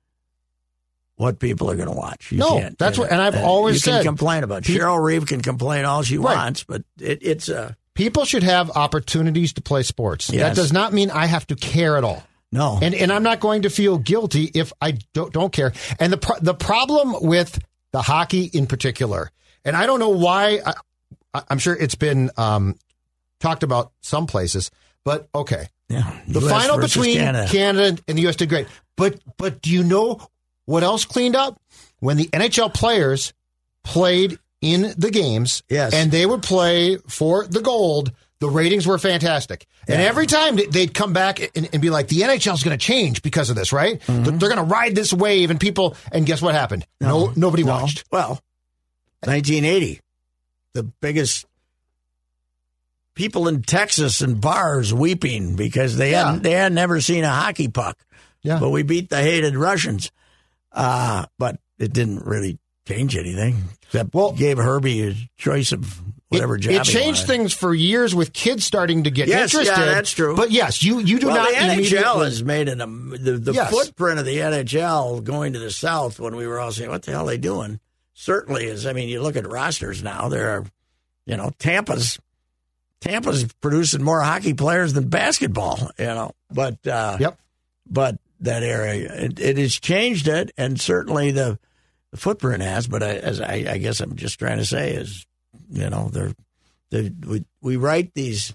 what people are going to watch. You no, can't. that's and, what, and I've and always you said can complain about. Pe- Cheryl Reeve can complain all she right. wants, but it, it's a uh, people should have opportunities to play sports. Yes. That does not mean I have to care at all. No, and and I'm not going to feel guilty if I don't don't care. And the pro- the problem with the hockey in particular, and I don't know why. I, I'm sure it's been um, talked about some places, but okay. Yeah, the U S final between Canada. Canada and the U S did great. But but do you know what else cleaned up? When the N H L players played in the games, yes. and they would play for the gold, The ratings were fantastic. Yeah. And every time they'd come back and, and be like, the N H L is going to change because of this, right? Mm-hmm. They're, they're going to ride this wave and people, and guess what happened? No, no Nobody no. watched. Well, nineteen eighty, the biggest people in Texas and bars weeping because they yeah. hadn't they had never seen a hockey puck. Yeah. But we beat the hated Russians. Uh, but it didn't really change anything. Except well, gave Herbie a choice of whatever it, job it changed he things for years with kids starting to get yes, interested. Yeah, that's true. But yes, you, you do well, not. The N H L has made an um, the, the yes. footprint of the N H L going to the South when we were all saying, what the hell are they doing? Certainly is. I mean, you look at rosters now, there are, you know, Tampa's Tampa's producing more hockey players than basketball, you know. But uh, yep. But that area, it, it has changed it, and certainly the, the footprint has. But I, as I, I guess I'm just trying to say is, you know, they're, they're, we we write these.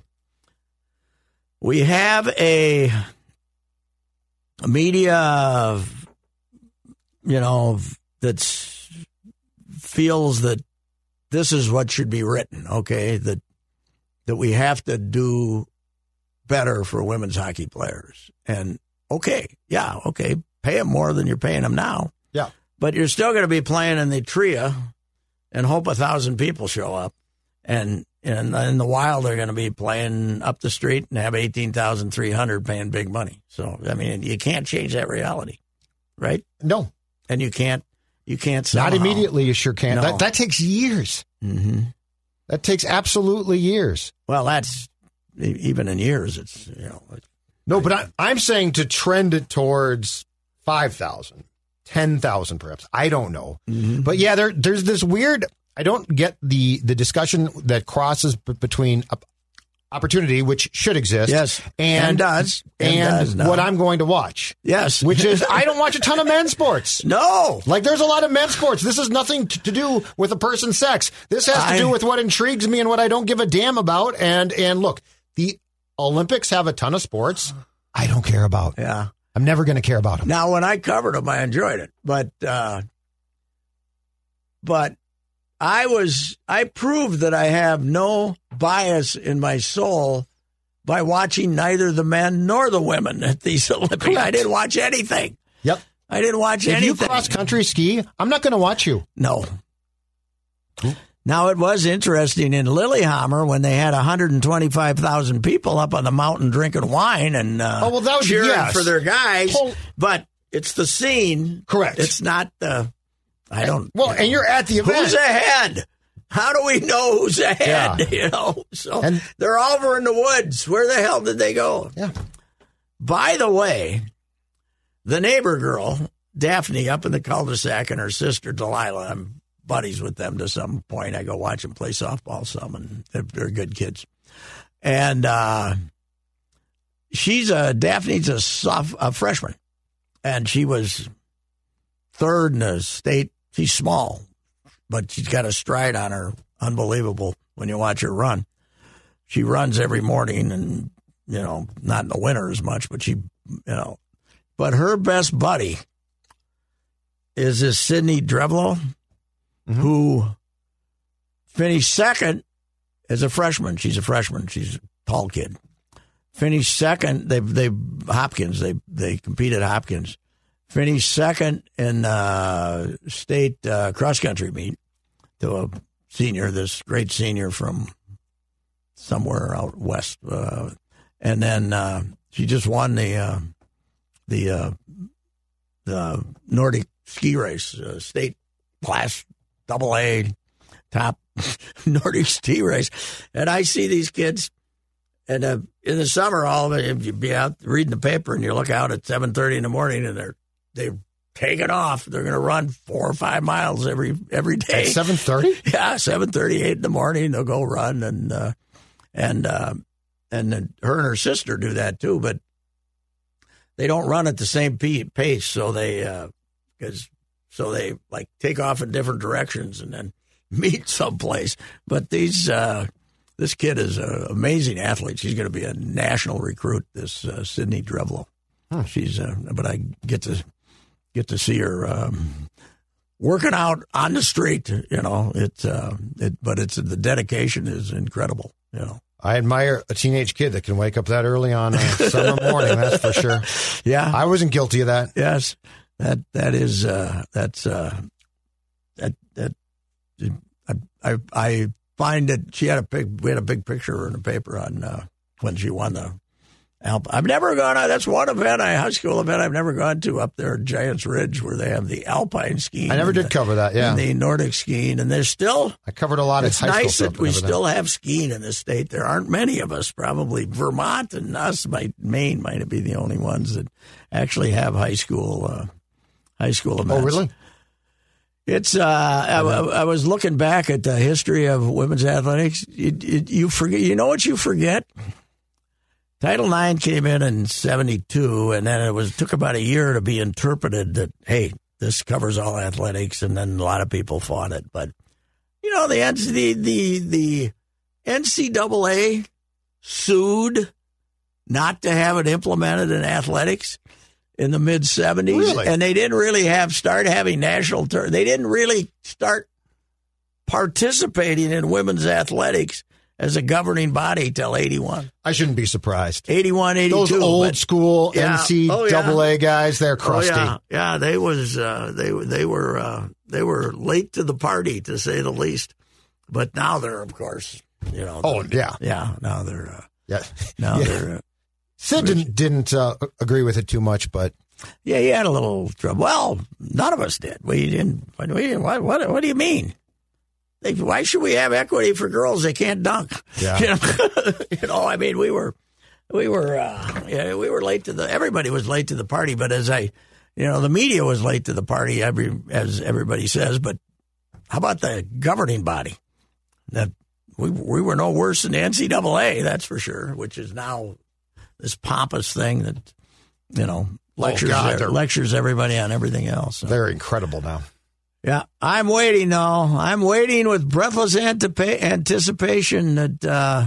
We have a, a media, you know, that's feels that this is what should be written. Okay, that. that we have to do better for women's hockey players. And, okay, yeah, okay, pay them more than you're paying them now. Yeah. But you're still going to be playing in the Tria and hope a thousand people show up. And, and in the Wild, they're going to be playing up the street and have eighteen thousand three hundred paying big money. So, I mean, you can't change that reality, right? No. And you can't, you can't somehow. Not immediately, you sure can't. No. That, that takes years. Mm-hmm. That takes absolutely years. Well, that's even in years. It's you know. It's, no, but I, I'm saying to trend it towards five thousand, ten thousand, perhaps. I don't know, mm-hmm. but yeah, there there's this weird. I don't get the the discussion that crosses b- between opportunity, which should exist, yes, and, and does, and, and does what I'm going to watch, yes, which is I don't watch a ton of men's sports. No, like there's a lot of men's sports. This has nothing to do with a person's sex. This has to I, do with what intrigues me and what I don't give a damn about. And and look, the Olympics have a ton of sports I don't care about. Yeah, I'm never going to care about them. Now, when I covered them, I enjoyed it, but uh, but. I was, I proved that I have no bias in my soul by watching neither the men nor the women at these Olympics. Correct. I didn't watch anything. Yep. I didn't watch if anything. If you cross-country ski, I'm not going to watch you. No. Now, it was interesting in Lillehammer when they had one hundred twenty-five thousand people up on the mountain drinking wine and uh, oh, well, that was, cheering yes. for their guys. Well, but it's the scene. Correct. It's not the... I don't. Well, you know, and you're at the event. Who's ahead? How do we know who's ahead? Yeah. You know, so and, they're over in the woods. Where the hell did they go? Yeah. By the way, the neighbor girl, Daphne, up in the cul-de-sac, and her sister Delilah. I'm buddies with them to some point. I go watch them play softball some, and they're, they're good kids. And uh, she's a Daphne's a, soft, a freshman, and she was third in the state. She's small, but she's got a stride on her. Unbelievable when you watch her run. She runs every morning and, you know, not in the winter as much, but she, you know. But her best buddy is this Sydney Drevlo, mm-hmm. who finished second as a freshman. She's a freshman. She's a tall kid. Finished second. They, they, Hopkins, they, they compete at Hopkins. Finished second in uh, state uh, cross-country meet to a senior, this great senior from somewhere out west. Uh, and then uh, she just won the uh, the uh, the Nordic ski race, uh, state class, double A, top Nordic ski race. And I see these kids, and uh, in the summer, all of it, if you be out reading the paper and you look out at seven thirty in the morning and they're They're taking off. They're going to run four or five miles every every day. At seven thirty? Yeah, seven thirty, eight in the morning. They'll go run, and uh, and uh, and then her and her sister do that too. But they don't run at the same pace, so they because uh, so they like take off in different directions and then meet someplace. But these uh, this kid is an amazing athlete. She's going to be a national recruit. This uh, Sydney Drevlo. Huh. She's uh, but I get to. Get to see her um, working out on the street, you know. It's, uh, it, but it's the dedication is incredible, you know. I admire a teenage kid that can wake up that early on a summer morning. That's for sure. Yeah, I wasn't guilty of that. Yes, that that is uh, that's uh, that that I, I I find that she had a big we had a big picture of her in the paper on uh, when she won the Alp. I've never gone. That's one event, a high school event I've never gone to up there at Giants Ridge, where they have the alpine skiing. I never did the, cover that. Yeah, and the Nordic skiing, and there's still. I covered a lot of it's high school nice stuff. that we everything. still have skiing in this state. There aren't many of us. Probably Vermont and us, might Maine, might be the only ones that actually have high school uh, high school events. Oh, really? It's. Uh, I, I was looking back at the history of women's athletics. You, you, you forget. You know what you forget? Title nine came in in seventy-two, and then it was took about a year to be interpreted that, hey, this covers all athletics, and then a lot of people fought it. But, you know, the the the, the N C double A sued not to have it implemented in athletics in the mid-seventies. Really? And they didn't really have start having national tur- they didn't really start participating in women's athletics as a governing body till eighty-one. I shouldn't be surprised. eighty-one, eighty-two. Those old but, school yeah. N C double A oh, yeah. guys, they're crusty. Oh, yeah. yeah, they was uh, they they were uh, they were late to the party, to say the least. But now they're, of course, you know. Oh, yeah. Yeah, now they're uh, Yeah. now yeah. they're uh, Sid didn't, didn't uh, agree with it too much, but yeah, he had a little trouble. Well, none of us did. We didn't. We didn't what, what, what do you mean? They, why should we have equity for girls? They can't dunk. Yeah. You know, you know I mean, we were, we were, uh, yeah, we were late to the. Everybody was late to the party, but as I, you know, the media was late to the party. Every as everybody says, but how about the governing body? That we we were no worse than the N C double A, that's for sure. Which is now this pompous thing that, you know, lectures oh God, lectures everybody on everything else. So. They're incredible now. Yeah, I'm waiting though. I'm waiting with breathless antipa- anticipation that uh,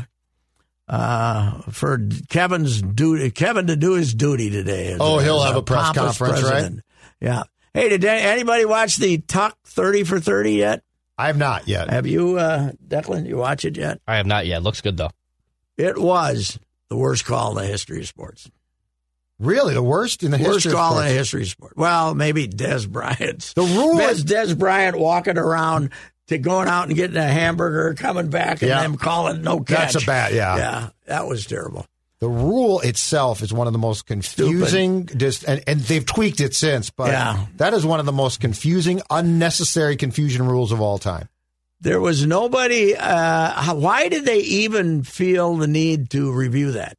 uh, for Kevin's duty, Kevin to do his duty today. As Oh, a, he'll as have a press pompous conference, president. right? Yeah. Hey, did anybody watch the Tuck thirty for thirty yet? I have not yet. Have you, uh, Declan? You watch it yet? I have not yet. Looks good though. It was the worst call in the history of sports. Really, the worst in the Worst history call of in the sports. history of sport. Well, maybe Des Bryant's. The rule Des, is Des Bryant walking around to going out and getting a hamburger, coming back, and Yeah. them calling no catch. That's a bad, yeah. Yeah, that was terrible. The rule itself is one of the most confusing, dis- and, and they've tweaked it since, but Yeah. that is one of the most confusing, unnecessary confusion rules of all time. There was nobody. Uh, how, why did they even feel the need to review that?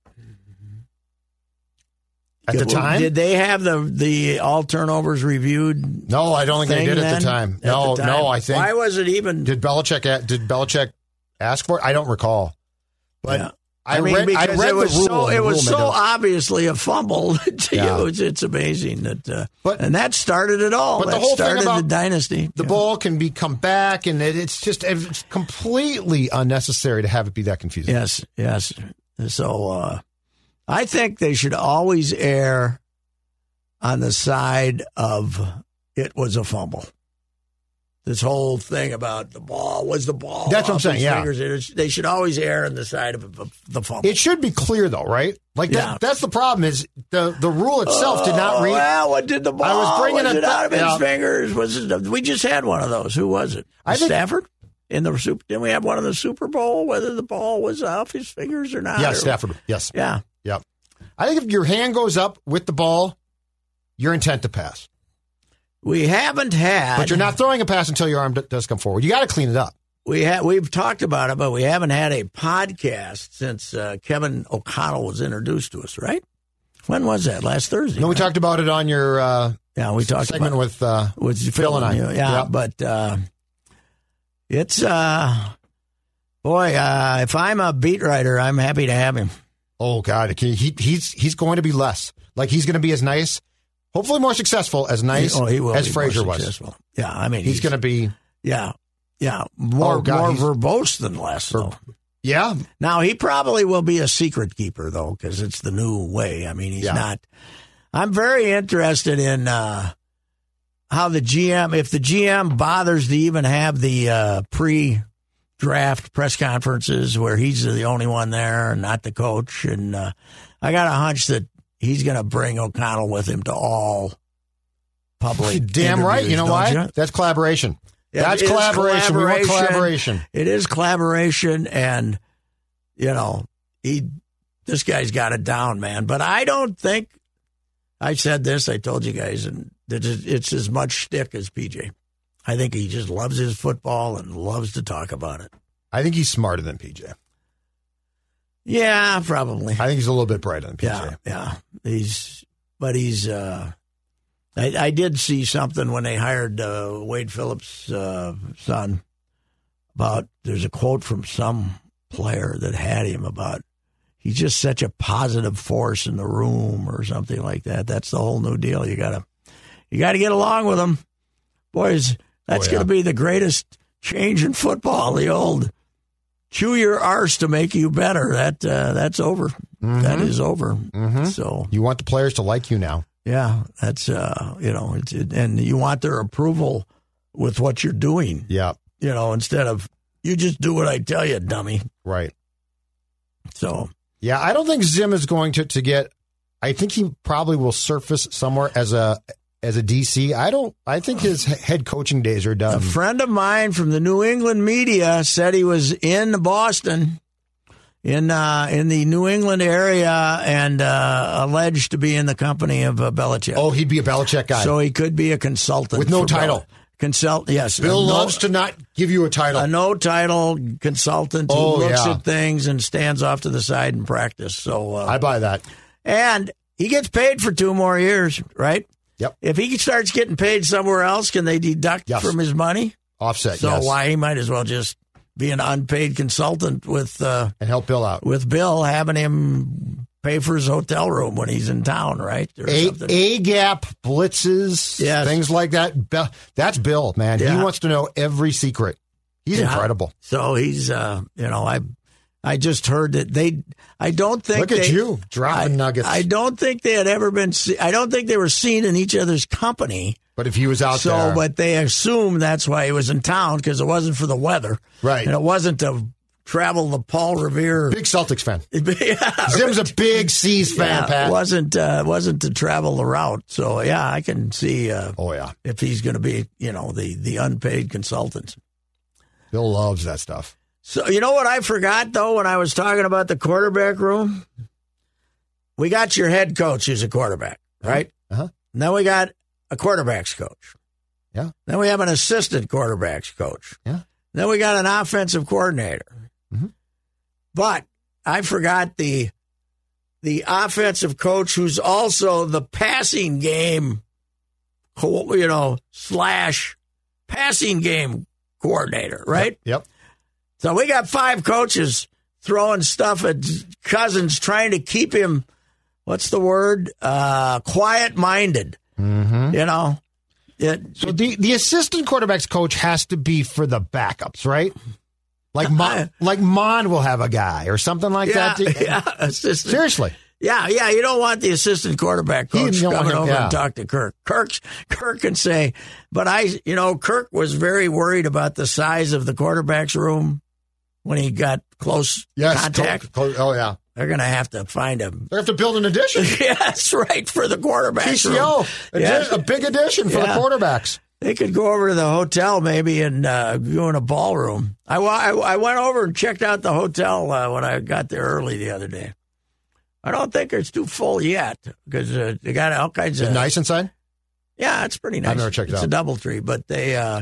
At the Did- time? Did they have the the all turnovers reviewed? No, I don't think they thing did at then? the time. At No, the time? no, I think. Why was it even? Did Belichick a- did Belichick ask for it? I don't recall. But Yeah. I, I mean, read, I because read it was the rule. so and it the was rule so made no- obviously a fumble. To Yeah. you, it's, it's amazing that, uh, But- and that started it all. but the that whole thing started about the dynasty. The Yeah. ball can be come back, and it, it's just it's completely unnecessary to have it be that confusing. Yes, yes. So uh, I think they should always err on the side of it was a fumble. This whole thing about the ball was the ball. That's what I'm off saying, his yeah. fingers. It- They should always err on the side of, of the fumble. It should be clear, though, right? Like that, Yeah. that's the problem. Is the the rule itself did not Oh, read. well, what did the ball? I was bringing was it it out of his yeah. fingers? Was it? We just had one of those. Who was it? I think- Stafford in the Super. Didn't we have one in the Super Bowl? Whether the ball was off his fingers or not? Yeah, or- Stafford. Yes. Yeah. Yep. I think if your hand goes up with the ball, you're intent to pass. We haven't had. But you're not throwing a pass until your arm d- does come forward. You got to clean it up. We ha- we've talked about it, but we haven't had a podcast since uh, Kevin O'Connell was introduced to us. Right? When was that? Last Thursday. No, we right? talked about it on your uh, Yeah, we talked segment about with uh, with Phil and I. you. Yeah, Yep. but uh, it's uh, boy. Uh, if I'm a beat writer, I'm happy to have him. Oh God, he, he he's he's going to be less. Like he's going to be as nice, hopefully more successful, as nice Oh, he will as be Frazier more was. successful. Yeah, I mean, He's, he's, going to be. Yeah, yeah, more Oh, God, more he's- verbose than less. Though. Yeah, Now he probably will be a secret keeper though, because it's the new way. I mean, he's Yeah. not. I'm very interested in uh, how the G M, if the G M bothers to even have the uh, pre draft press conferences where he's the only one there and not the coach. And uh, I got a hunch that he's going to bring O'Connell with him to all public Damn right. You know why? You? That's collaboration. Yeah, That's collaboration. collaboration. We want collaboration. It is collaboration, and, you know, he this guy's got it down, man. But I don't think, I said this, I told you guys, and it's as much shtick as P J. I think he just loves his football and loves to talk about it. I think he's smarter than P J. Yeah, probably. I think he's a little bit brighter than P J. Yeah, yeah. He's, but he's, uh, I, I did see something when they hired uh, Wade Phillips' uh, son about, there's a quote from some player that had him about, he's just such a positive force in the room or something like that. That's the whole new deal. You gotta, you gotta get along with him. Boys, that's oh, yeah. going to be the greatest change in football. The old chew your arse to make you better. That uh, that's over. Mm-hmm. That is over. Mm-hmm. So you want the players to like you now. Yeah, that's uh, you know, it's, it, and you want their approval with what you're doing. Yeah, you know, instead of you just do what I tell you, dummy. Right. So yeah, I don't think Zim is going to to get. I think he probably will surface somewhere as a. As a D C, I don't. I think his head coaching days are done. A friend of mine from the New England media said he was in Boston, in uh, in the New England area, and uh, alleged to be in the company of uh, Belichick. Oh, he'd be a Belichick guy, so he could be a consultant with no title. Bel- Consult, yes. Bill no, loves to not give you a title. A no title consultant who oh, looks yeah. at things and stands off to the side and practice. So uh, I buy that, and he gets paid for two more years, right? Yep. If he starts getting paid somewhere else, can they deduct yes. from his money? Offset, so yes. why he might as well just be an unpaid consultant with uh, and help Bill out. With Bill having him pay for his hotel room when he's in town, right? Or a, something. A gap blitzes, yes. things like that. That's Bill, man. Yeah. He wants to know every secret. He's yeah. incredible. So he's, uh, you know, I. I just heard that they. I don't think. Look at they, you dropping I, nuggets. I don't think they had ever been. I don't think they were seen in each other's company. But if he was out so, there, so but they assume that's why he was in town because it wasn't for the weather, right? And it wasn't to travel the Paul Revere. Big Celtics fan. yeah, Zim's a big C's fan. Yeah, Pat. It wasn't uh, wasn't to travel the route. So yeah, I can see. Uh, oh yeah, if he's going to be, you know, the the unpaid consultant. Bill loves that stuff. So, you know what I forgot, though, when I was talking about the quarterback room? We got your head coach who's a quarterback, right? Uh-huh. And then we got a quarterback's coach. Yeah. Then we have an assistant quarterback's coach. Yeah. Then we got an offensive coordinator. Mm-hmm. But I forgot the the offensive coach who's also the passing game, you know, slash passing game coordinator, right? Yep. yep. So we got five coaches throwing stuff at Cousins, trying to keep him, what's the word, uh, quiet-minded, mm-hmm. you know. It, so the, the assistant quarterback's coach has to be for the backups, right? Like Mon, like Mon will have a guy or something like yeah, that. Yeah, assistant. Seriously. Yeah, yeah, you don't want the assistant quarterback coach coming him, over yeah. and talk to Kirk. Kirk's, Kirk can say, but I, you know, Kirk was very worried about the size of the quarterback's room. When he got close yes, contact. Close, close, oh, yeah. They're going to have to find him. They have to build an addition. yeah, that's right, for the quarterback. T C O, a, yeah. a big addition for yeah. the quarterbacks. They could go over to the hotel maybe and uh, go in a ballroom. I, I, I went over and checked out the hotel uh, when I got there early the other day. I don't think it's too full yet because uh, they got all kinds Is of. it nice inside? Yeah, it's pretty nice. I've never checked it's it out. It's a DoubleTree, but they. Uh,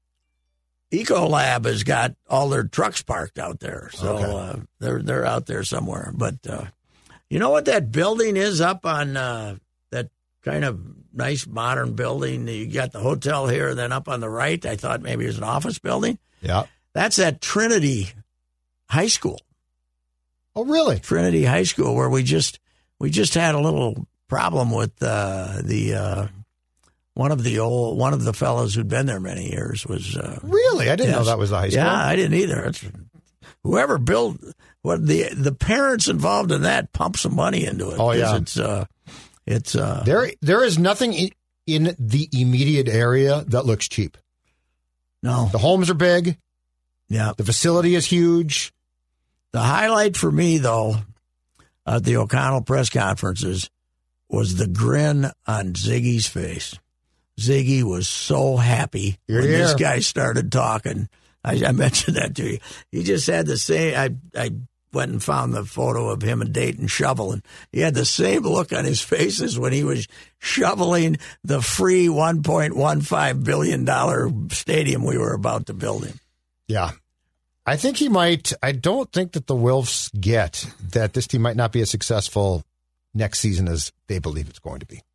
Ecolab has got all their trucks parked out there, so okay. uh, they're they're out there somewhere. But uh, you know what that building is up on uh, that kind of nice modern building? You got the hotel here, and then up on the right, I thought maybe it was an office building. Yeah, that's at Trinity High School. Oh, really? Trinity High School, where we just we just had a little problem with uh, the. Uh, One of the old, one of the fellows who'd been there many years was uh, really. I didn't yes. know that was the high school. Yeah, I didn't either. It's, whoever built, what the the parents involved in that pumped some money into it. Oh yeah, it's uh, it's uh, there. There is nothing in, in the immediate area that looks cheap. No, the homes are big. Yeah. The facility is huge. The highlight for me, though, at the O'Connell press conferences was the grin on Ziggy's face. Ziggy was so happy Here, when here. this guy started talking. I, I mentioned that to you. He just had the same. I I went and found the photo of him and Dayton shoveling. He had the same look on his face as when he was shoveling the free one point one five billion dollars stadium we were about to build him. Yeah. I think he might. I don't think that the Wilfs get that this team might not be as successful next season as they believe it's going to be.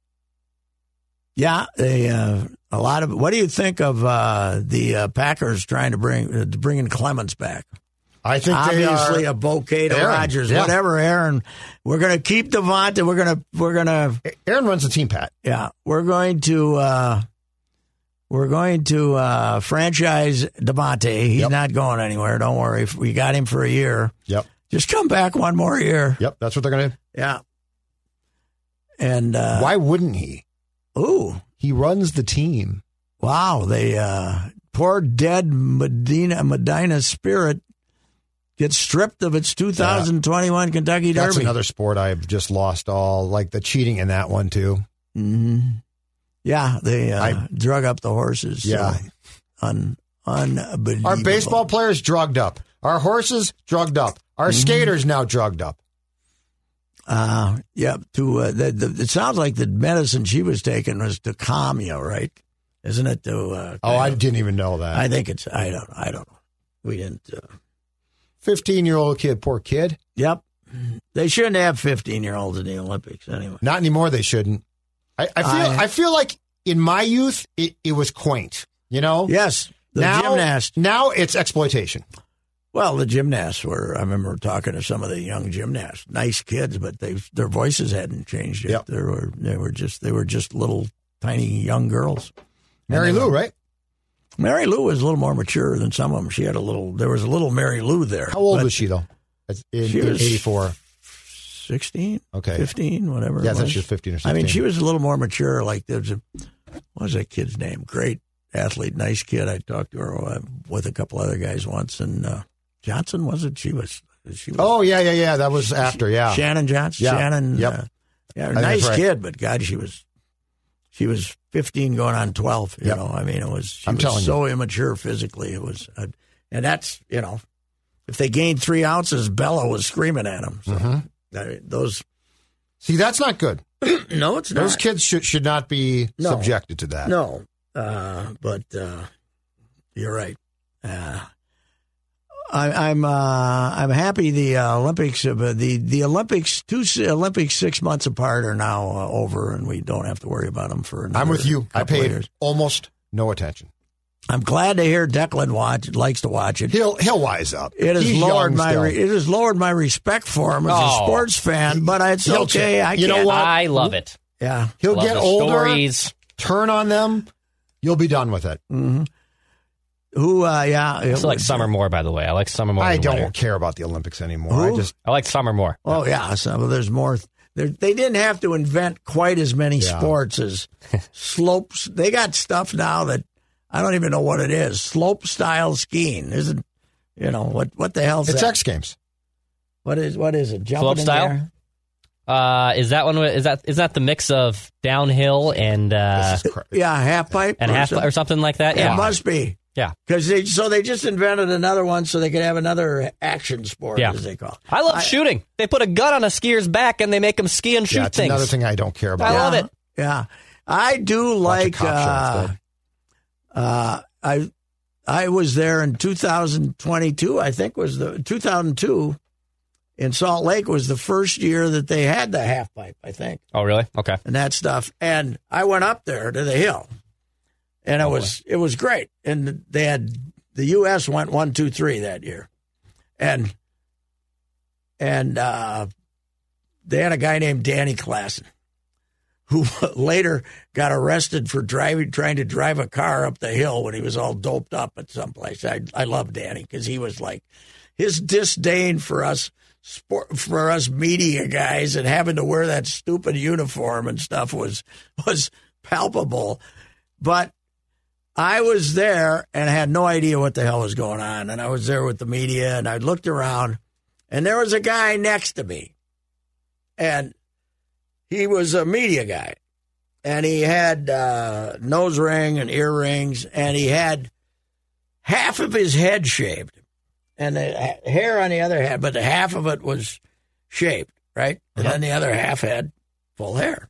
Yeah, they uh, a lot of. What do you think of uh, the uh, Packers trying to bring uh, to bring in Clemens back? I think Obviously they are, a bouquet to Aaron, Rodgers, yeah. whatever. Aaron, we're going to keep Devonta. We're going to we're going to Aaron runs the team, Pat. yeah. We're going to uh, we're going to uh, franchise Devonta. He's Yep. not going anywhere. Don't worry. We got him for a year. Yep. Just come back one more year. Yep. That's what they're going to. Yeah. And uh, Why wouldn't he? Ooh. He runs the team. Wow, they uh, poor dead Medina Medina Spirit gets stripped of its two thousand twenty-one Kentucky That's Derby. another sport I've just lost all, like the cheating in that one too. Mm-hmm. Yeah, they uh, I- drug up the horses. Yeah. So un, unbelievable. Our baseball players drugged up. Our horses drugged up. Our Mm-hmm. skaters now drugged up. Uh, yeah, to uh, the, the, it sounds like the medicine she was taking was to calm you, right? Isn't it to? Uh, Oh, I kind of- didn't even know that. I think it's. I don't. I don't know. We didn't. Uh, fifteen-year-old kid, poor kid. yep. They shouldn't have fifteen-year-olds in the Olympics anyway. Not anymore. They shouldn't. I, I feel. I- I, feel like in my youth, it, it was quaint. You know. Yes, the now, gymnast. Now it's exploitation. Well, the gymnasts were. I remember talking to some of the young gymnasts. Nice kids, but they their voices hadn't changed yet. Yep. They were. They were just. They were just little tiny young girls. Mary And they Lou, were- right? Mary Lou was a little more mature than some of them. She had a little. There was a little Mary Lou there. How old But was she though? In, She in was- eighty-four. sixteen, Okay. fifteen, whatever. Yeah, I it thought was. she was fifteen or I sixteen. mean, she was a little more mature. Like there was a. What was that kid's name? Great athlete, nice kid. I talked to her uh, with a couple other guys once, and uh, Johnson was it? She was. She was. Oh yeah, yeah, yeah. That was after. Yeah. Shannon Johnson. Yeah. Shannon. Yep. Uh, yeah, think nice that's right. kid, but God, she was. She was fifteen, going on twelve. You Yep. know, I mean, it was. She I'm was telling so immature physically. It was, uh, and that's you know, if they gained three ounces, Bella was screaming at him. So Mm-hmm. I- those. See, that's not good. No, it's not. Those kids should should not be No. subjected to that. No, uh, but uh, you're right. Uh, I, I'm uh, I'm happy the uh, Olympics uh, the the Olympics two s- Olympics six months apart are now uh, over, and we don't have to worry about them for. Another I'm with you. I couple of paid years. almost no attention. I'm glad to hear Declan watch likes to watch it. He'll he'll wise up. It has He's lowered young my still. re- it has lowered my respect for him as Oh. a sports fan, but it's He'll okay. change. I You know can't. what? I love it. Yeah. He'll Love get the older. stories. Turn on them. You'll be done with it. Who? Uh, yeah. I also like summer more, by the way. I like summer more. I than don't winter. care about the Olympics anymore. Who? I just I like summer more. Oh yeah, so there's more. There, they didn't have to invent quite as many Yeah. sports as slopes. They got stuff now that I don't even know what it is. Slope style skiing isn't. You know what? What the hell's it's that? X Games. What is? What is it? Jumping Slope in style? the air? Uh, is that one? Is that is that the mix of downhill and uh, This is cra- Yeah, half pipe and or half something. or something like that? It Yeah, must be. yeah. Because they so they just invented another one so they could have another action sport, Yeah. as they call it. I love shooting. They put a gun on a skier's back and they make him ski and shoot yeah, it's things. another thing I don't care about. I love it. Yeah, I do like. cop Uh, shows, uh, I I was there in two thousand twenty-two. I think was the two thousand two in Salt Lake was the first year that they had the half pipe. I think Oh, really? Okay. and that stuff. And I went up there to the hill, and it was it was great. And they had the U S went one, two, three that year, and and uh, they had a guy named Danny Klassen, who later got arrested for driving, trying to drive a car up the hill when he was all doped up at someplace. I I love Danny because he was like his disdain for us sport for us media guys and having to wear that stupid uniform and stuff was was palpable. But I was there and had no idea what the hell was going on. And I was there with the media, and I looked around, and there was a guy next to me. And he was a media guy. And he had uh, nose ring and earrings, and he had half of his head shaved. And the hair on the other head, but the half of it was shaved, right? And then the other half had full hair.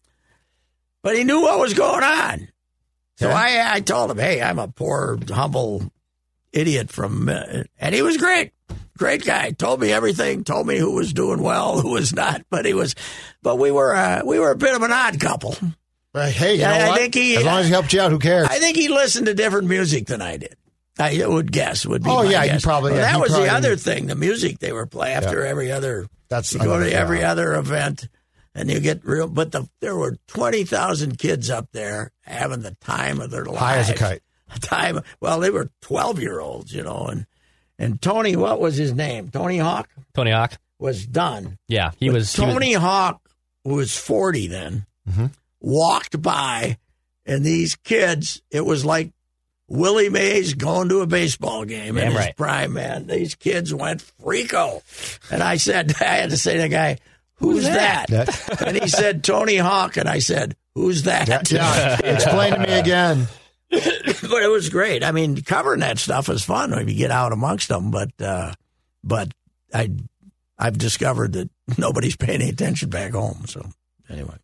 But he knew what was going on. So yeah. I, I told him, hey, I'm a poor, humble idiot from, uh, and he was great. Great guy. Told me everything. Told me who was doing well, who was not. But he was, but we were, uh, we were a bit of an odd couple. Right. Hey, you yeah, know I what? think he, as long as he helped you out, who cares? I think he listened to different music than I did. I would guess would be. Oh my yeah, guess. you probably. Well, yeah, that was probably, the other thing. The music they were playing after yeah. every other. That's you go to yeah. every other event, and you get real. But the, there were twenty thousand kids up there having the time of their lives. High as a kite. Time. Well, they were twelve year olds, you know, and and Tony, what was his name? Tony Hawk. Tony Hawk was done. Yeah, he but was. Tony he was, Hawk, who was forty then, mm-hmm. walked by, and these kids. It was like Willie Mays going to a baseball game in his right. prime, man. These kids went freako. And I said, I had to say to the guy, who's, who's that? that? And he said, Tony Hawk. And I said, who's that? that yeah. Explain to me again. But it was great. I mean, covering that stuff is fun when you get out amongst them. But uh, but I, I've discovered that nobody's paying any attention back home. So anyway.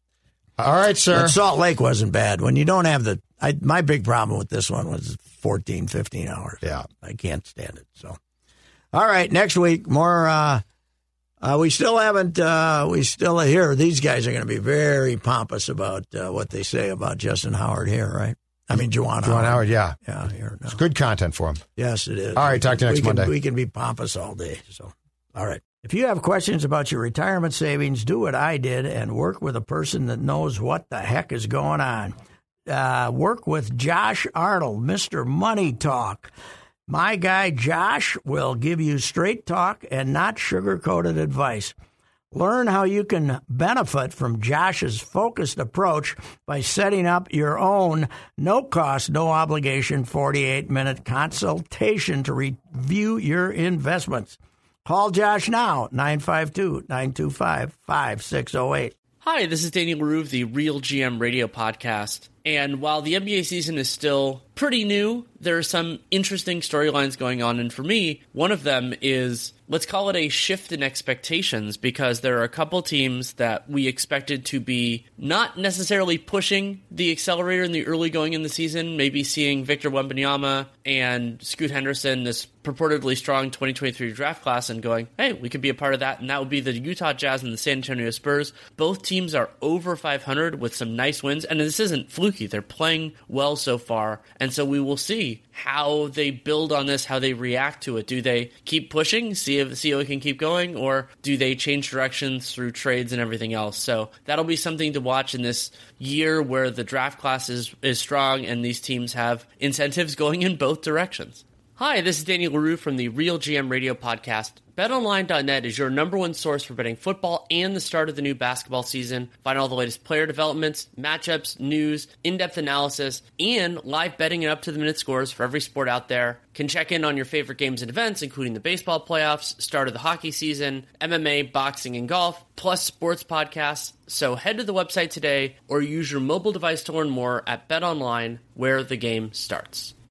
All right, sir. But Salt Lake wasn't bad. When you don't have the I, my big problem with this one was fourteen, fifteen hours. Yeah. I can't stand it. So, all right, next week, more. Uh, uh, we still haven't, uh, we still here. These guys are going to be very pompous about uh, what they say about Justin Howard here, right? I mean, Juwan Howard. Juwan Howard, yeah. Yeah, here. No. It's good content for him. Yes, it is. All right, talk to you next we can, Monday. We can be pompous all day. So, all right. If you have questions about your retirement savings, do what I did and work with a person that knows what the heck is going on. Uh, work with Josh Arnold, Mister Money Talk. My guy Josh will give you straight talk and not sugar-coated advice. Learn how you can benefit from Josh's focused approach by setting up your own no-cost, no-obligation forty-eight minute consultation to review your investments. Call Josh now, nine five two, nine two five, five six zero eight. Hi, this is Danny LaRue of the Real G M Radio Podcast. And while the N B A season is still pretty new, there are some interesting storylines going on. And for me, one of them is, let's call it a shift in expectations, because there are a couple teams that we expected to be not necessarily pushing the accelerator in the early going in the season, maybe seeing Victor Wembanyama and Scoot Henderson, this purportedly strong twenty twenty-three draft class, and going, hey, we could be a part of that. And that would be the Utah Jazz and the San Antonio Spurs. Both teams are over five hundred with some nice wins. And this isn't fluky. They're playing well so far. And so we will see how they build on this, how they react to it. Do they keep pushing, see if see if it can keep going, or do they change directions through trades and everything else? So that'll be something to watch in this year where the draft class is, is strong and these teams have incentives going in both directions. Hi, this is Danny LaRue from the Real G M Radio Podcast. Bet Online dot net is your number one source for betting football and the start of the new basketball season. Find all the latest player developments, matchups, news, in-depth analysis, and live betting and up-to-the-minute scores for every sport out there. Can check in on your favorite games and events, including the baseball playoffs, start of the hockey season, M M A, boxing, and golf, plus sports podcasts. So head to the website today or use your mobile device to learn more at BetOnline, where the game starts.